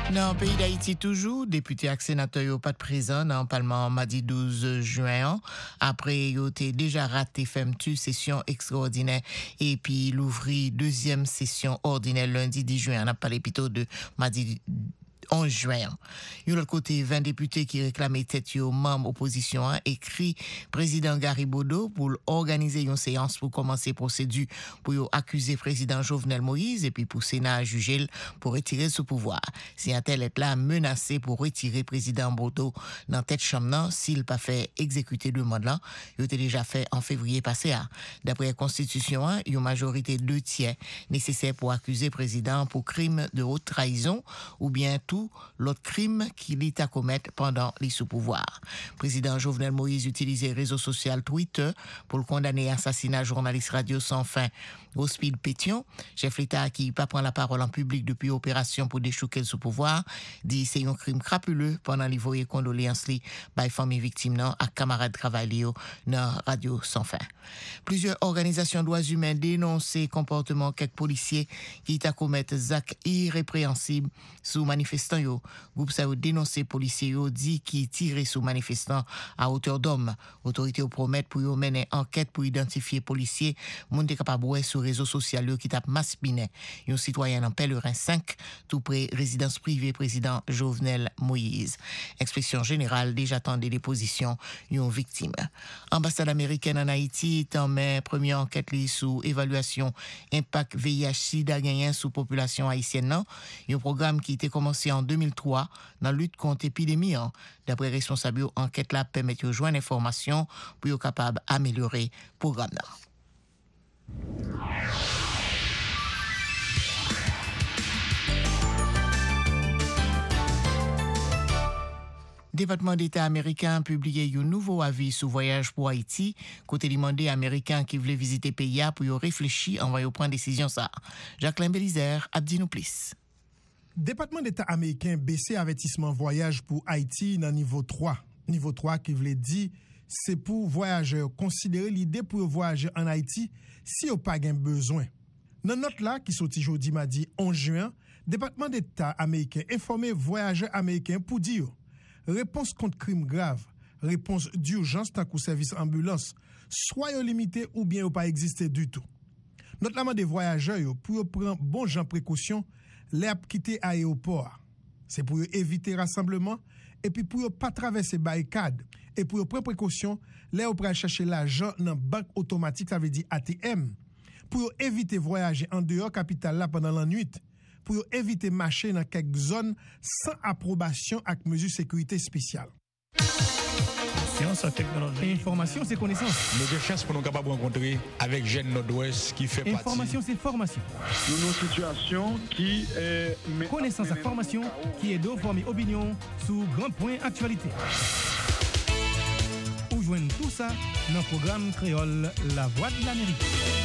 Dans le pays d'Haïti, toujours, député et sénateur n'ont pas de présent dans le Parlement mardi 12 juin. Après, ils ont déjà raté FEMTU, session extraordinaire, et puis l'ouvrir deuxième session ordinaire lundi 10 juin. On a parlé plutôt de mardi 11 juin. De l'autre côté, 20 députés qui réclamaient tête aux membres opposition écrit président Garibodo pour organiser une séance pour commencer procédure pour accuser président Jovenel Moïse et puis pour Sénat à juger pour retirer ce pouvoir. Si un tel est là menacé pour retirer président Bodo dans tête chambre s'il pas fait exécuter demande là, il était déjà fait en février passé. D'après la Constitution, une majorité 2/3 nécessaire pour accuser président pour crime de haute trahison ou bien tout l'autre crime qu'il est à commettre pendant les sous-pouvoirs. Président Jovenel Moïse utilisait réseau social Twitter pour le condamner à assassinat journaliste radio sans fin. Rospide Pétion, chef l'État qui pas prend la parole en public depuis opération pour déchouquer le sous-pouvoir, dit c'est un crime crapuleux pendant les voyées condoléances li by famille victime non à camarades travail dans radio sans fin. Plusieurs organisations de droits humains dénoncent comportement quelques policiers qui t'a commettre actes irrépréhensibles sous manifestants yo. Groupe ça dénoncé policiers yo dit qui tiré sous manifestants à hauteur d'homme. Autorités promettent pour yo mener enquête pour identifier policiers monde capable sur réseaux sociaux qui tape maspiné un citoyen en pèlerin 5 tout près résidence privée président Jovenel Moïse. Inspection générale déjà tend des dépositions une victime. Ambassade américaine en Haïti en mai première enquête sous évaluation impact VIH/SIDA gagné sous population haïtienne. Un programme qui était commencé en 2003 dans lutte contre l'épidémie. D'après responsable enquête là permet de joindre information pour être capable d'améliorer le programme. Département d'État américain a publié un nouveau avis sur voyage pour Haïti. Côté demandé américain qui voulait visiter pays pour réfléchir en va prendre décision ça. Jacqueline Bélizer, Abdi Nouplis. Département d'État américain baissé avertissement voyage pour Haïti dans niveau 3. Niveau 3 qui voulait dire c'est pour voyageurs considérer l'idée pour voyager en Haïti si vous pas besoin. Dans note là qui sorti jeudi mardi 11 juin, département d'État américain informé voyageurs américains pour dire réponse contre crime grave, réponse d'urgence tant que service ambulance, soit limité ou bien pas exister du tout. Notamment des voyageurs pour prendre bon genre précaution les quitter aéroport. C'est pour éviter rassemblement et puis pour pas traverser barricade et pour prendre précaution les pour chercher l'argent dans banque automatique ça veut dire ATM pour éviter voyager en dehors capitale là pendant la nuit pour éviter marcher dans quelques zones sans approbation avec mesures sécurité spéciales. Science et technologie. Information, c'est connaissance. Nous avons chance pour nous capables de rencontrer avec Jeune Nord-Ouest qui fait partie. Information, c'est formation. Nous avons une situation qui est... Connaissance et formation qui est de former opinion sous grand point actualité. Ou joindre tout ça dans le programme créole La Voix de l'Amérique.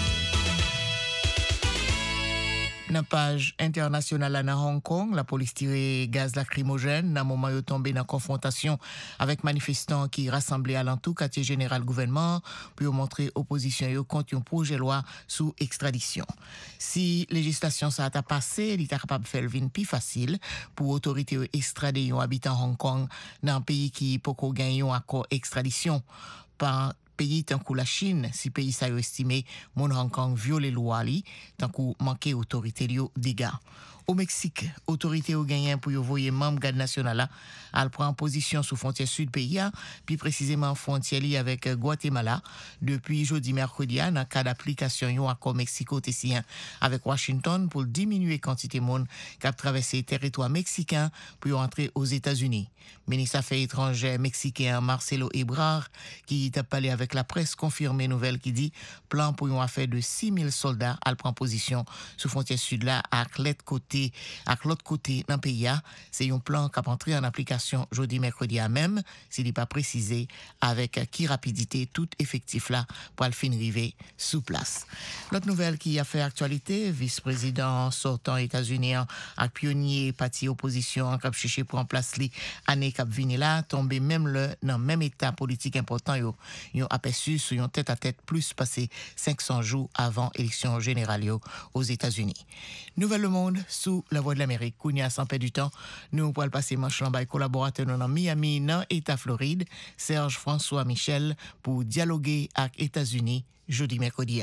Dans la page internationale à Hong Kong, la police tirait gaz lacrymogène dans le moment où tombé dans confrontation avec manifestants qui rassemblaient à l'entour quartier général gouvernement pour montrer opposition contre un projet de loi sous extradition. Si législation ça a passé, il est capable de faire le vin plus facile pour autorité extrader un habitant Hong Kong dans un pays qui peut gagner un accord extradition par pays tant que la Chine, si pays ça estimé mon Hong Kong viole loi li tant que manquer autorité li dégâts. Au Mexique, autorité au gagné pour envoyer membre garde nationale elle prend position sous frontière sud pays puis précisément frontière li avec Guatemala depuis jeudi mercredi dans cas d'application yon accord mexico-tessien avec Washington pour diminuer quantité monde qui a traversé territoire mexicain pour entrer aux États-Unis. Ministre Affaires étrangères mexicain Marcelo Ebrard qui t'a parlé avec la presse confirmé nouvelle qui dit plan pour une affaire de 6000 soldats elle prend position sous frontière sud là à l'autre côté dans pays c'est un plan qui a entré en application jeudi mercredi à même s'il n'est pas précisé avec qui rapidité tout effectif là pour le fin arriver sous place. L'autre nouvelle qui a fait actualité, vice-président sortant États-Unis à pionnier parti opposition qui a cherché pour remplacer li année qui vini là tombé même le dans même état politique important yo aperçu sur un tête-à-tête plus passé 500 jours avant élection générale aux États-Unis. Nouvelle Le Monde sous la voie de l'Amérique. Kounia, sans perdre du temps, nous pourrons passer manche lambaye collaborateur dans Miami, dans État Floride, Serge François Michel, pour dialoguer avec États-Unis jeudi mercredi.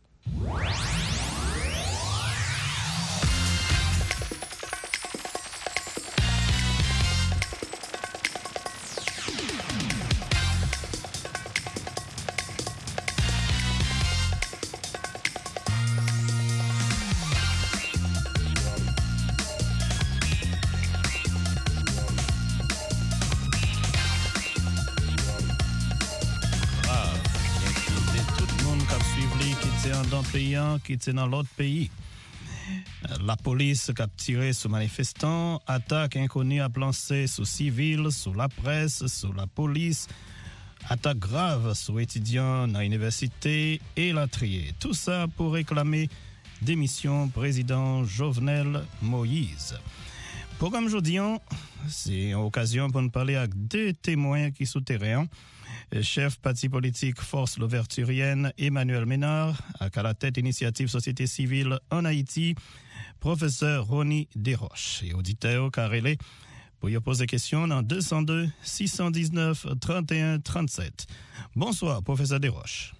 Qui était dans l'autre pays. La police qui a tiré sur manifestants, attaque inconnue à lancé sur civils, sur la presse, sur la police, attaque grave sur étudiants dans l'université et la trier. Tout ça pour réclamer démission président Jovenel Moïse. Programme aujourd'hui, c'est une occasion pour nous parler avec deux témoins qui sont terrain. Chef parti politique Force Louverturienne Emmanuel Ménard, à la tête initiative société civile en Haïti, professeur Ronnie Desroches. Et auditeur Carrelé, pour y poser question dans 202 619 31 37. Bonsoir, professeur Desroches.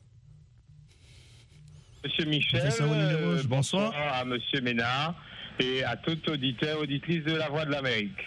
Monsieur Michel, bonsoir à monsieur Ménard et à tout auditeur, auditrice de la Voix de l'Amérique.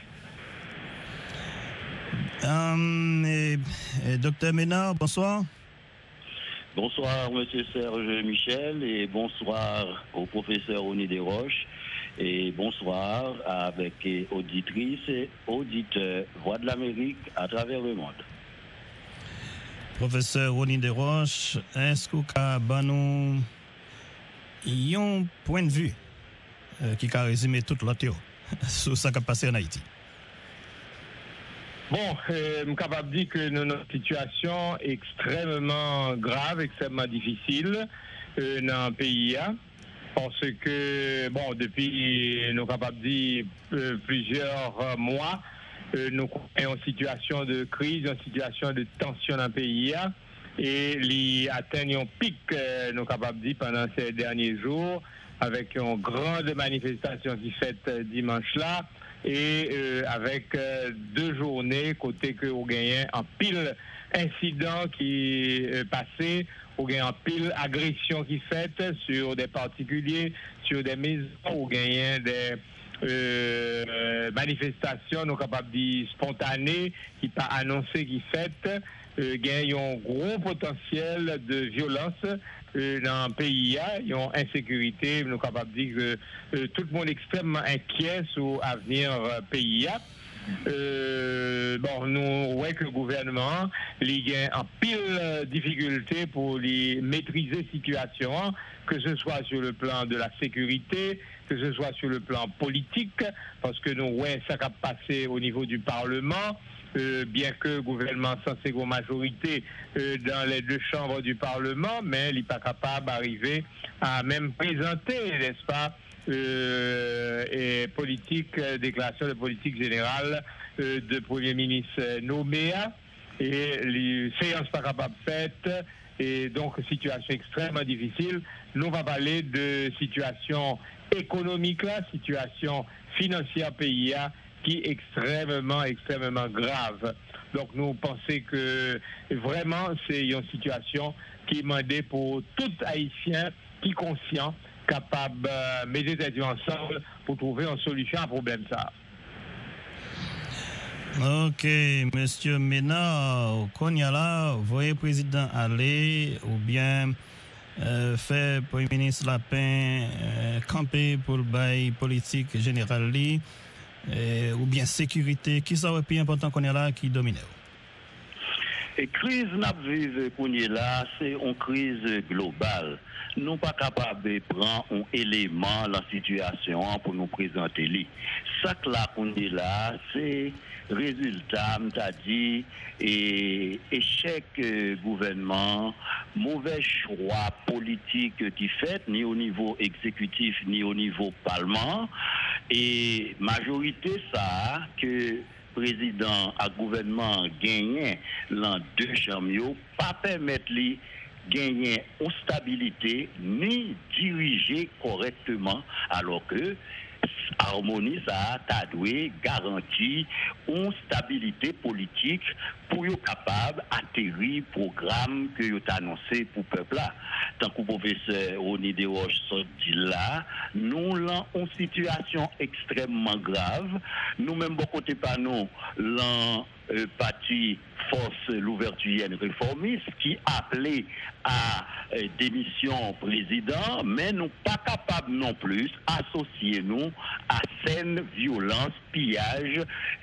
Docteur Ménard, bonsoir. Bonsoir, monsieur Serge Michel, et bonsoir au professeur Ronnie Desroches, et bonsoir avec auditrices et auditeurs Voix de l'Amérique à travers le monde. Professeur Ronnie Desroches, est-ce que vous avez un point de vue qui a résumé toute la théorie sur ce qui a passé en Haïti? Bon, je suis capable de dire que nous avons une situation extrêmement grave, extrêmement difficile dans le pays. Parce que, bon, depuis, nous sommes capables de dire plusieurs mois, nous sommes en situation de crise, en situation de tension dans le pays. Et les atteignent un pic, nous sommes capables de dire, pendant ces derniers jours, avec une grande manifestation qui fait dimanche là. Et avec 2 journées, côté que vous gagnez un pile incident qui est passé, vous gagnez un pile agression qui fait sur des particuliers, sur des maisons, vous gagnez des manifestations, nous capables de dire spontanées, qui pas annoncées, qui fait, gagnent un gros potentiel de violence dans le pays, il y a une insécurité, nous sommes capables de dire que tout le monde est extrêmement inquiet sur l'avenir pays. Bon, nous voyons que le gouvernement il y a en pile difficulté pour maîtriser la situation, que ce soit sur le plan de la sécurité, que ce soit sur le plan politique, parce que nous voyons ça qui a passé au niveau du Parlement. Bien que le gouvernement sans une majorité dans les 2 chambres du Parlement, mais il n'est pas capable d'arriver à même présenter, n'est-ce pas, déclaration de politique générale de Premier ministre nommé, et les séances pas capables faites, et donc situation extrêmement difficile. Nous va parler de situation économique, situation financière pays qui est extrêmement grave. Donc nous pensons que vraiment c'est une situation qui est demandée pour tout Haïtien qui est conscient, capable de mettre les têtes ensemble pour trouver une solution à un problème ça. Ok, monsieur Ménard, quand il y a là, vous voyez le président aller ou bien fait Premier ministre Lapin camper pour le bail politique général ou bien sécurité, qui ça le plus important qu'on est là qui domine? Et crise n'a vive qu'on est là, c'est une crise globale. Nous ne sommes pas capables de prendre un élément dans la situation pour nous présenter. Ça que là qu'on est là, c'est résultat, m'ta dit, échec gouvernement, mauvais choix politique qui fait, ni au niveau exécutif, ni au niveau parlement, et majorité ça que président à gouvernement gagné dans 2 chambres, pas permettre lui gagner en stabilité ni diriger correctement, alors que harmonie ça a doué garantie une stabilité politique pour être capable d'atterrir le programme que vous avez annoncé pour le peuple là. Tant que le professeur Rony Desroches dit là, nous avons une situation extrêmement grave. Nous-mêmes, bon côté par nous, parti Force l'ouverture réformiste qui appelait à démission président, mais nous pas capables non plus associer nous à scène violence, pillage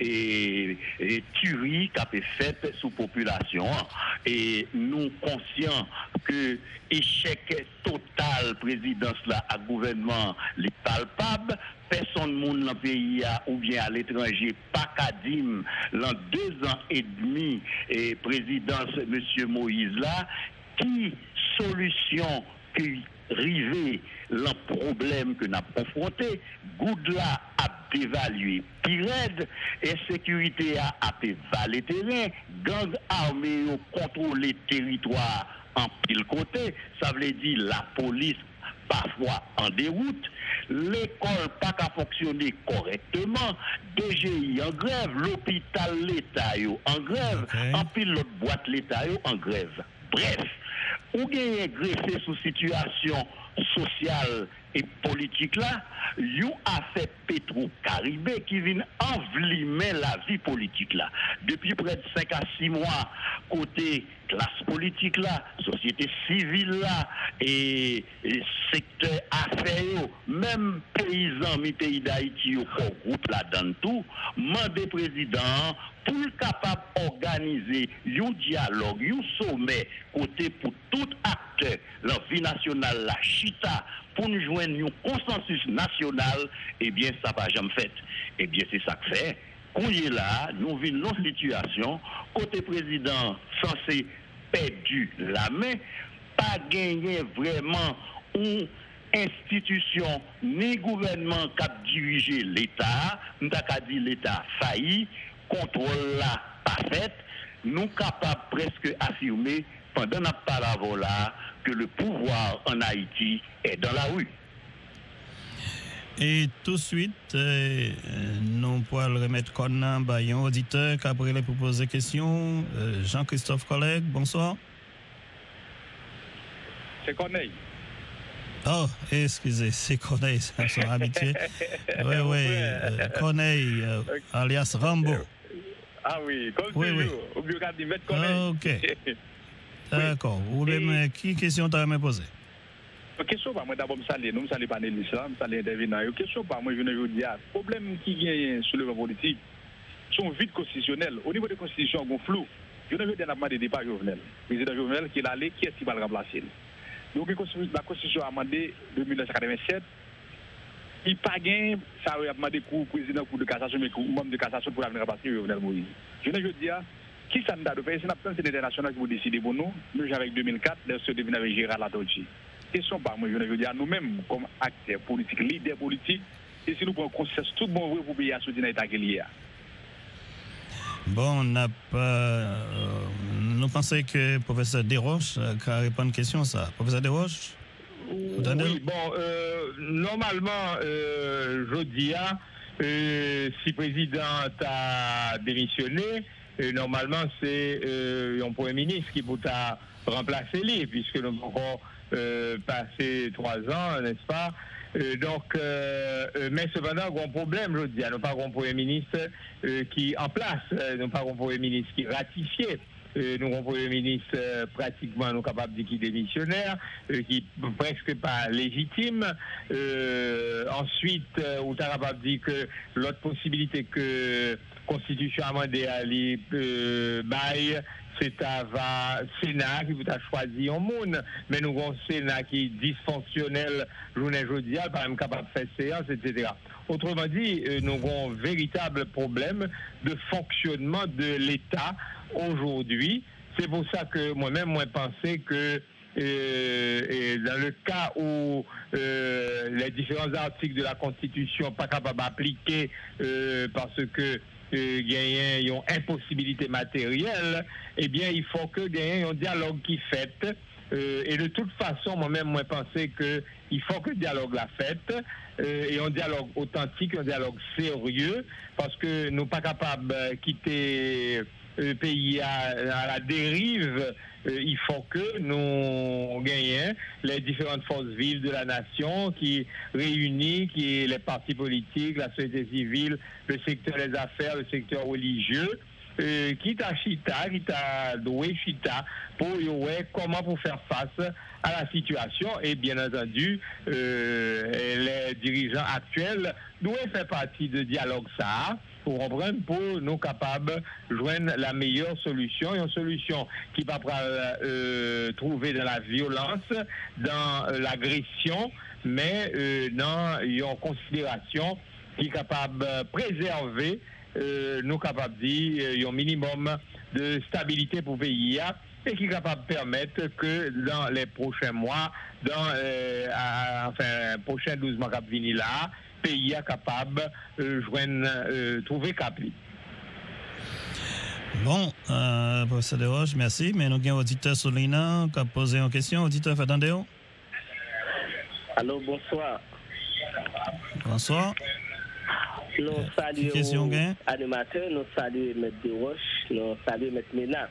et tuerie qui a été faite sous population. Et nous conscients que échec total présidence là à gouvernement les palpable. Personne monde dans le pays ou bien à l'étranger, pas qu'à dire, dans 2 ans et demi, et présidence M. Moïse là, qui solution qui rivé le problème que nous avons confronté, Goudla a dévalué Pired, et sécurité a valet terrain, gang armé contrôle les territoires en pile côté, ça veut dire la police parfois en déroute, l'école pas qu'à fonctionner correctement, DGI en grève, l'hôpital l'État en grève, en pilote boîte l'État en grève. Bref, ou gagne greffé sous situation sociale et politique là, you a fait Petro-Caribé qui vient envenimer la vie politique là. Depuis près de 5 à 6 mois, côté classe politique là, société civile là, et secteur affaires, même paysans, mi-pays d'Haïti, au groupe là-dedans tout, mandé président pour le capable d'organiser un dialogue, un sommet, côté pour tout acteur, la vie nationale, la chita, pour nous joindre un consensus national, eh bien, ça va jamais fait. Eh bien, c'est ça que fait. Qu'on y est là, nous vivons une situation, côté président censé perdu la main, pas gagner vraiment une institution ni gouvernement qui a dirigé l'État, nous avons dit l'État failli, contrôle là pas fait, nous capables presque affirmer pendant notre parole là que le pouvoir en Haïti est dans la rue. Et tout de suite, nous pourrons remettre Conan Bayon, auditeur, qui a pour poser question. Jean-Christophe Collègue, bonsoir. C'est Corneille. Oh, excusez, c'est Corneille, ça sont habitués. Oui, Corneille, alias Rambo. Ah oui, comme toujours. Au bureau de mettre Corneille. Ok. D'accord. Vous voulez qui question tu as me poser? Question pas moi d'abord me saluer, nous me saluer panélistes là, me saluer intervenants. Question pas moi je ne veux dire problème qui gagne sur le politique sont vide constitutionnel. Au niveau de constitution on flou. Je ne veux dire demander départ Jovenel. Président Jovenel qui allé qui est-ce qui va le remplacer. Donc la constitution a demandé de 1987 il pas gain ça a demandé pour président cour de cassation mais membre de cassation pour venir remplacer Jovenel Moïse. Je ne veux dire qui ça nous a fait c'est l'international qui vous décider pour nous avec 2004 lorsque devenu avec Gérard Latorji. Question pas moi je veux dire nous-mêmes comme acteurs politiques leaders politiques et si nous prenons conscience tout bon vrai pour payer à soutenir l'état qu'il y a. Bon, nous pensons que le professeur Desroches a répondu à une question ça. Professeur Desroches? Oui, bon, normalement, je dis, si le président a démissionné, normalement, c'est un Premier ministre qui peut remplacer lui, puisque nous avons passé 3 ans, n'est-ce pas? Donc, mais cependant, il y a un problème, je dis, nous pas un Premier ministre qui est en place, nous pas un Premier ministre qui est ratifié. Nous avons un Premier ministre pratiquement nous capable de dire qui est démissionnaire, qui n'est presque pas légitime. Ensuite, on est capable de dire que l'autre possibilité que la Constitution a demandé à bail, c'est à Sénat qui vous a choisi en monde, mais nous avons un Sénat qui est dysfonctionnel, journée jeudi, pas même capable de faire séance, etc. Autrement dit, nous avons un véritable problème de fonctionnement de l'État aujourd'hui. C'est pour ça que moi-même, moi, pensais que dans le cas où les différents articles de la Constitution ne sont pas capables d'appliquer parce que il y a une impossibilité matérielle, eh bien, il faut que il y ait un dialogue qui fait Et de toute façon, moi-même, moi, pensais qu'il faut que le dialogue la fête, et un dialogue authentique, un dialogue sérieux, parce que nous ne sommes pas capables de quitter le pays à la dérive. Il faut que nous gagnions les différentes forces vives de la nation qui réunissent, qui est les partis politiques, la société civile, le secteur des affaires, le secteur religieux, qui t'a chita, qui t'a doué chita pour comment pour faire face à la situation. Et bien entendu, les dirigeants actuels doivent faire partie de dialogue ça pour comprendre, pour nous capables de joindre la meilleure solution, une solution qui va trouver dans la violence, dans l'agression, mais dans une considération qui est capable de préserver, nous capables de dire, un minimum de stabilité pour le pays et qui est capable de permettre que dans les prochains mois, dans prochains 12 mois qui viennent là, le pays est capable de trouver Capli. Bon, professeur Desroches, merci. Mais nous avons un auditeur sur l'INA qui a posé une question. Auditeur, attendez-vous. Allô, bonsoir. Bonsoir. Nous saluons animateurs, nous saluons M. Desroches, nous saluons M. Ménard.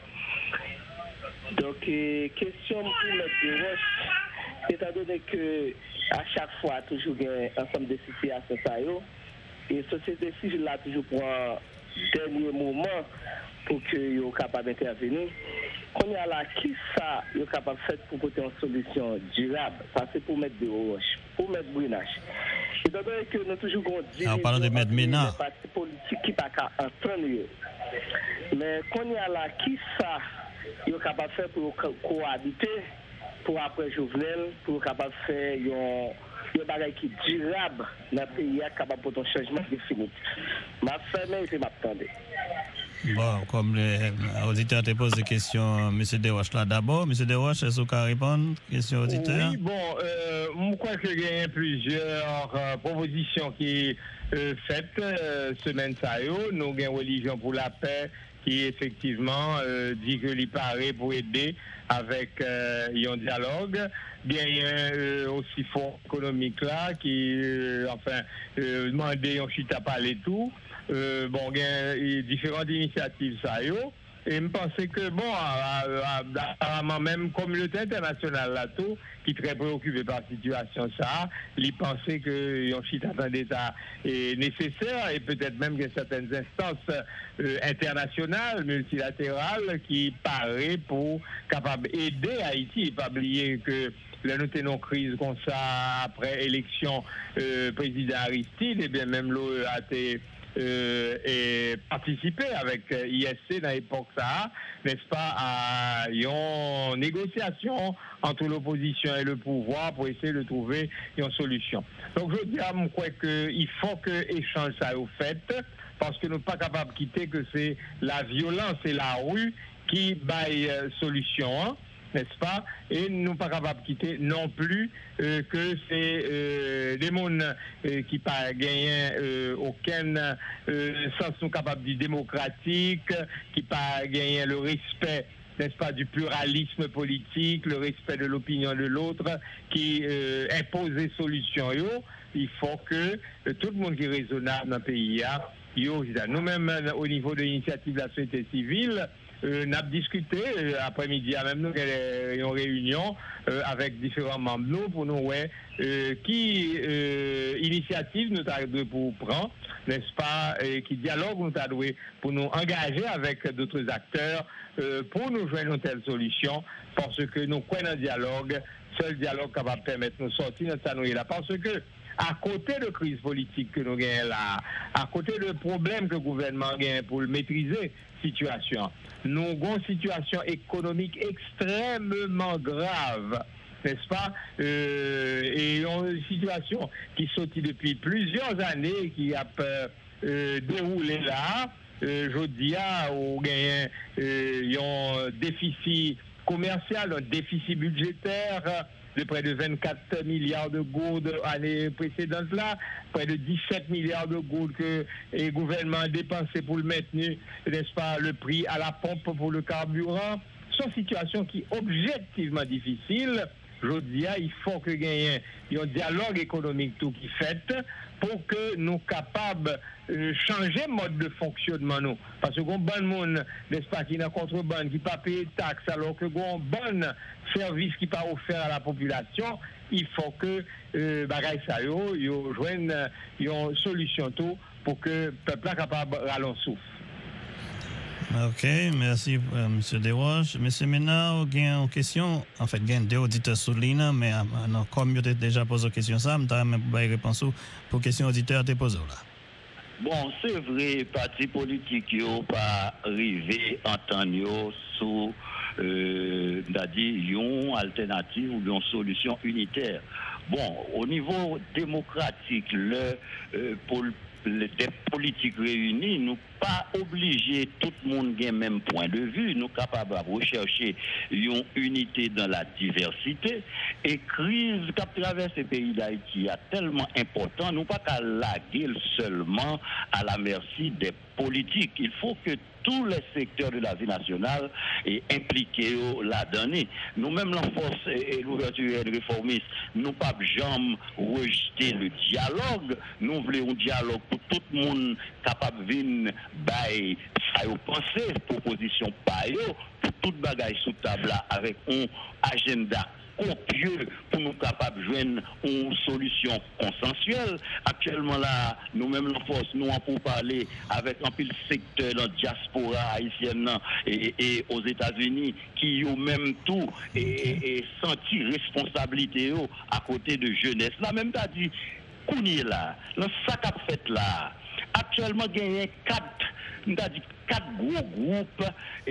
Donc, question pour M. Desroches, étant donné que à chaque fois, toujours un ensemble de situations, et la société civile a toujours pour un dernier moment pour que soient capables d'intervenir. Quand il y a là, qui ça est capable de faire pour porter une solution durable? Ça, c'est pour mettre Desroches, pour mettre Brinache. Étant donné que nous toujours en parlant de mettre Ménard, les partis politiques qui ne sont pas entendre. Mais quand il y a là, qui ça est capable de faire pour cohabiter? Pour après Jovenel, pour capable faire un bagage qui est durable dans le pays, capable pour un changement définitif. Ma fermé et m'attendais. Bon, comme l'auditeur te pose des questions, M. Desroches là d'abord. M. Desroches, est-ce que vous pouvez répondre aux questions auditeurs? Oui, bon, je crois qu'il y a plusieurs propositions qui sont faites semaine ça. Nous avons une religion pour la paix qui effectivement dit que l'y paraît pour aider avec un dialogue. Bien, il y a aussi fonds économique là qui demandait un chita parler tout. Bon, il y a différentes initiatives ça yo. Et je pensais que, bon, apparemment même communauté internationale là tout, qui est très préoccupée par la situation ça, ils pensaient que un chita d'État est nécessaire et peut-être même qu'il y a certaines instances internationales, multilatérales, qui paraissent pour capable aider Haïti. Et pas oublier que la nous tenons crise comme ça après élection président Aristide, et bien même l'OEA et participer avec ISC dans l'époque ça, n'est-ce pas, à une négociation entre l'opposition et le pouvoir pour essayer de trouver une solution. Donc je dis à mon crois qu'il faut que échange ça au fait, parce que nous ne sommes pas capables de quitter que c'est la violence et la rue qui baillent solution, hein, n'est-ce pas? Et nous ne sommes pas capables de quitter non plus que c'est des mondes qui pas gagné aucun sens nous capables de démocratique, qui pas gagné le respect, n'est-ce pas, du pluralisme politique, le respect de l'opinion de l'autre, qui impose des solutions. Il faut que tout le monde qui est raisonnable dans le pays, nous-mêmes au niveau de l'initiative de la société civile, nous avons discuté après-midi, même nous avons une réunion avec différents membres nous pour nous voir qui initiative nous avons pour prendre, n'est-ce pas, qui dialogue nous avons pour nous engager avec d'autres acteurs pour nous joindre une telle solution, parce que nous croyons dans le dialogue, seul dialogue capable de permettre de nous sortir de cette année là, parce que à côté de crise politique que nous gagnons là, à côté de problèmes que le gouvernement gagne pour le maîtriser, situation, nous avons une situation économique extrêmement grave, n'est-ce pas, et une situation qui sortit depuis plusieurs années, qui a déroulé là, je dis, on gagne un déficit commercial, un déficit budgétaire de près de 24 milliards de gourdes l'année précédente là, près de 17 milliards de gourdes que le gouvernement a dépensé pour le maintenir, n'est-ce pas, le prix à la pompe pour le carburant. C'est une situation qui est objectivement difficile. Je dis, il faut que gagne un dialogue économique tout qui fait pour que nous capables de changer mode de fonctionnement nous. Parce que bon monde, n'est-ce pas, qui n'a contrebande, qui pas payer taxes, alors que bon service qui pas offert à la population, il faut que bagay ça yo joigne une solution tout pour que le peuple soit capable de rallonger souffle. Ok, merci M. Desroches. M. Ménard, il y a une question. En fait, il y a deux auditeurs sur l'INA, mais comme vous avez déjà posé la question, ça, je vais répondre pour la question auditeur que posée là. Bon, c'est vrai, parti politique n'a pas arrivé en temps sous une alternative ou une solution unitaire. Bon, au niveau démocratique, des politiques réunies, nous pas obligés tout le monde ait même point de vue, nous capables de rechercher une unité dans la diversité. Et crise qui traverse le pays d'Haïti est tellement important, nous pas qu'à laguer seulement à la merci des politiques. Il faut que tous les secteurs de la vie nationale est impliqués là-dedans. Nous-mêmes, la force et l'ouverture réformiste, nous pas jamais rejeter le dialogue. Nous voulons un dialogue pour tout le monde capable de venir bailler ça y penser, proposition par pour toute bagaille sous table avec un agenda copieux pour nous capables de joindre une solution consensuelle. Actuellement là, nous-mêmes la force, nous en pour parler avec un pile secteur dans la diaspora haïtienne et aux États-Unis qui ont même tout et senti responsabilité à côté de jeunesse. Là même t'as dit, Kouni là, dans ça qu'a fait là, actuellement il y a quatre gros groupes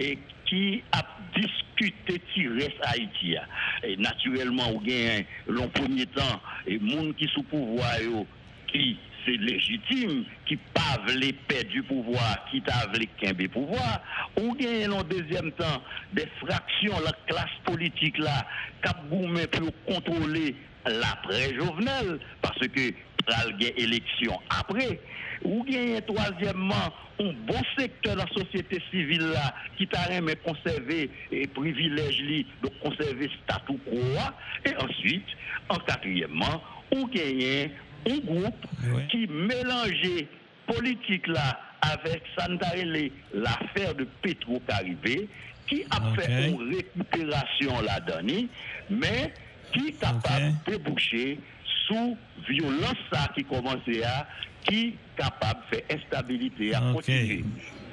qui a discuté tirer Haïti. Et naturellement, on gagne l'en premier temps et monde qui sous pouvoir qui c'est légitime, qui pas veulent perdre du pouvoir, qui t'a voulu qu'un pouvoir, ou gagne en deuxième temps des fractions, la classe politique là, qui a gourmé pour contrôler l'après-Jovenel, parce que pral gagne élection après. Ou gagne troisièmement un bon secteur de la société civile là qui t'a aimé conserver et privilège de conserver statu quo et ensuite en quatrièmement ou gagne un groupe qui mélangeait politique là avec Santarelli l'affaire de Petro-Caribé qui a fait une récupération là-dedans mais qui est capable de déboucher sous violence ça qui commençait à qui est capable de faire instabilité à continuer.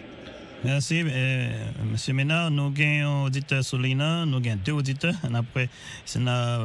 Merci, M. Ménard. Nous avons un auditeur sur l'INA, nous avons deux auditeurs. Après, c'est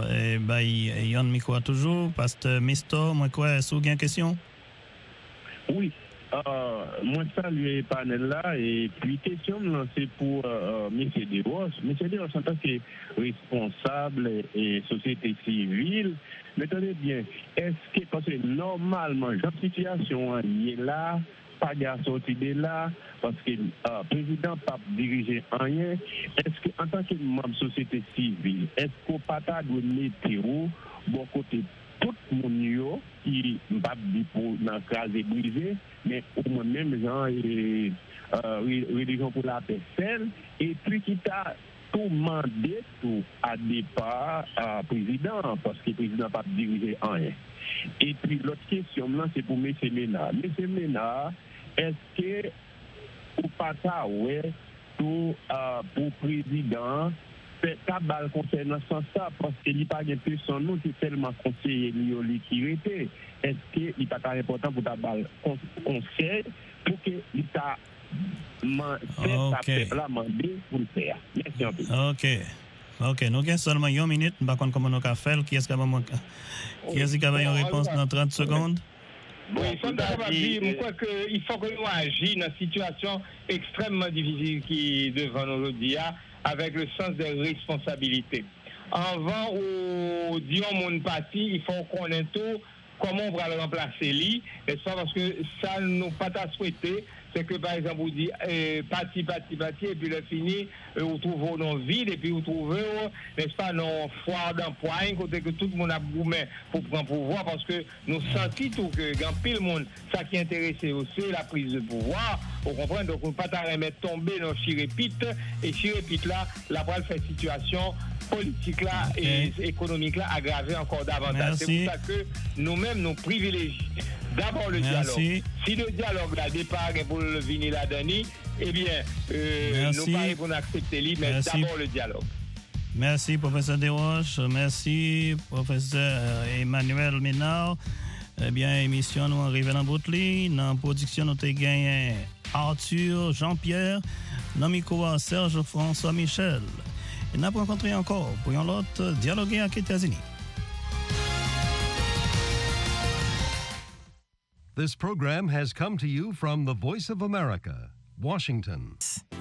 Yann Mikoua toujours. Pasteur Misto, moi, quoi, est-ce que vous avez une question? Oui. Moi, salue le panel là, et puis, question, c'est pour M. Desroches. M. Desroches, en tant que responsable et société civile, mais tenez bien, est-ce que, parce que normalement, dans cette situation, il est là, pas de sortie de là, parce que le président n'a pas dirigé rien, est-ce que, en tant que membre de société civile, est-ce qu'on pas doit mettre bon côté tout le monde qui va pour dans case brisé mais au moins même gens religion pour la personne et puis qui t'a tout mandé tout à départ président parce que le président n'a pas dirigé rien. Et puis l'autre question là c'est pour M. Ménard. M. Ménard, est-ce que ou pas ça ouais tout pour président cabal concernant ça parce qu'il n'y a pas de personne nous qui tellement conseiller qui était. Est-ce qu'il n'est pas important pour ta balle conseil pour que l'État fait la mandé pour le faire? Merci un peu. Ok, nous avons seulement 1 minute. Par contre, comment nous avons fait? Qui est-ce qui a une réponse dans 30 secondes? Oui, il faut que nous agissions dans une situation extrêmement difficile qui est devant nous aujourd'hui, avec le sens des responsabilités. Avant ou disons mon parti, il faut qu'on ait tout comment on va le remplacer lui, et ça parce que ça nous pas à souhaiter, c'est que par exemple, vous dites parti, et puis le fini, vous trouvez dans vide, et puis vous trouvez, n'est-ce pas, dans foire d'emploi, côté que tout le monde a boumé pour prendre pouvoir, parce que nous sentons tout que, dans pile monde, ça qui intéresse aussi la prise de pouvoir, vous comprenez, donc on ne peut pas remettre tomber dans Chirépite, et Chirépite là, la voile fait situation politique là et économique là aggravée encore davantage. C'est pour ça que nous-mêmes nous privilégions d'abord le dialogue. Si le dialogue là départ pour le venir la dernière, eh bien nous pas pour accepter lui, mais d'abord le dialogue. Merci professeur Desroches, merci professeur Emmanuel Ménard. Eh bien émission nous arrivons dans bout li, dans production nous avons gagné Arthur Jean-Pierre, dans micro Serge François Michel. Et nous avons rencontré encore pour un autre dialoguer avec les États-Unis. This program has come to you from the Voice of America, Washington.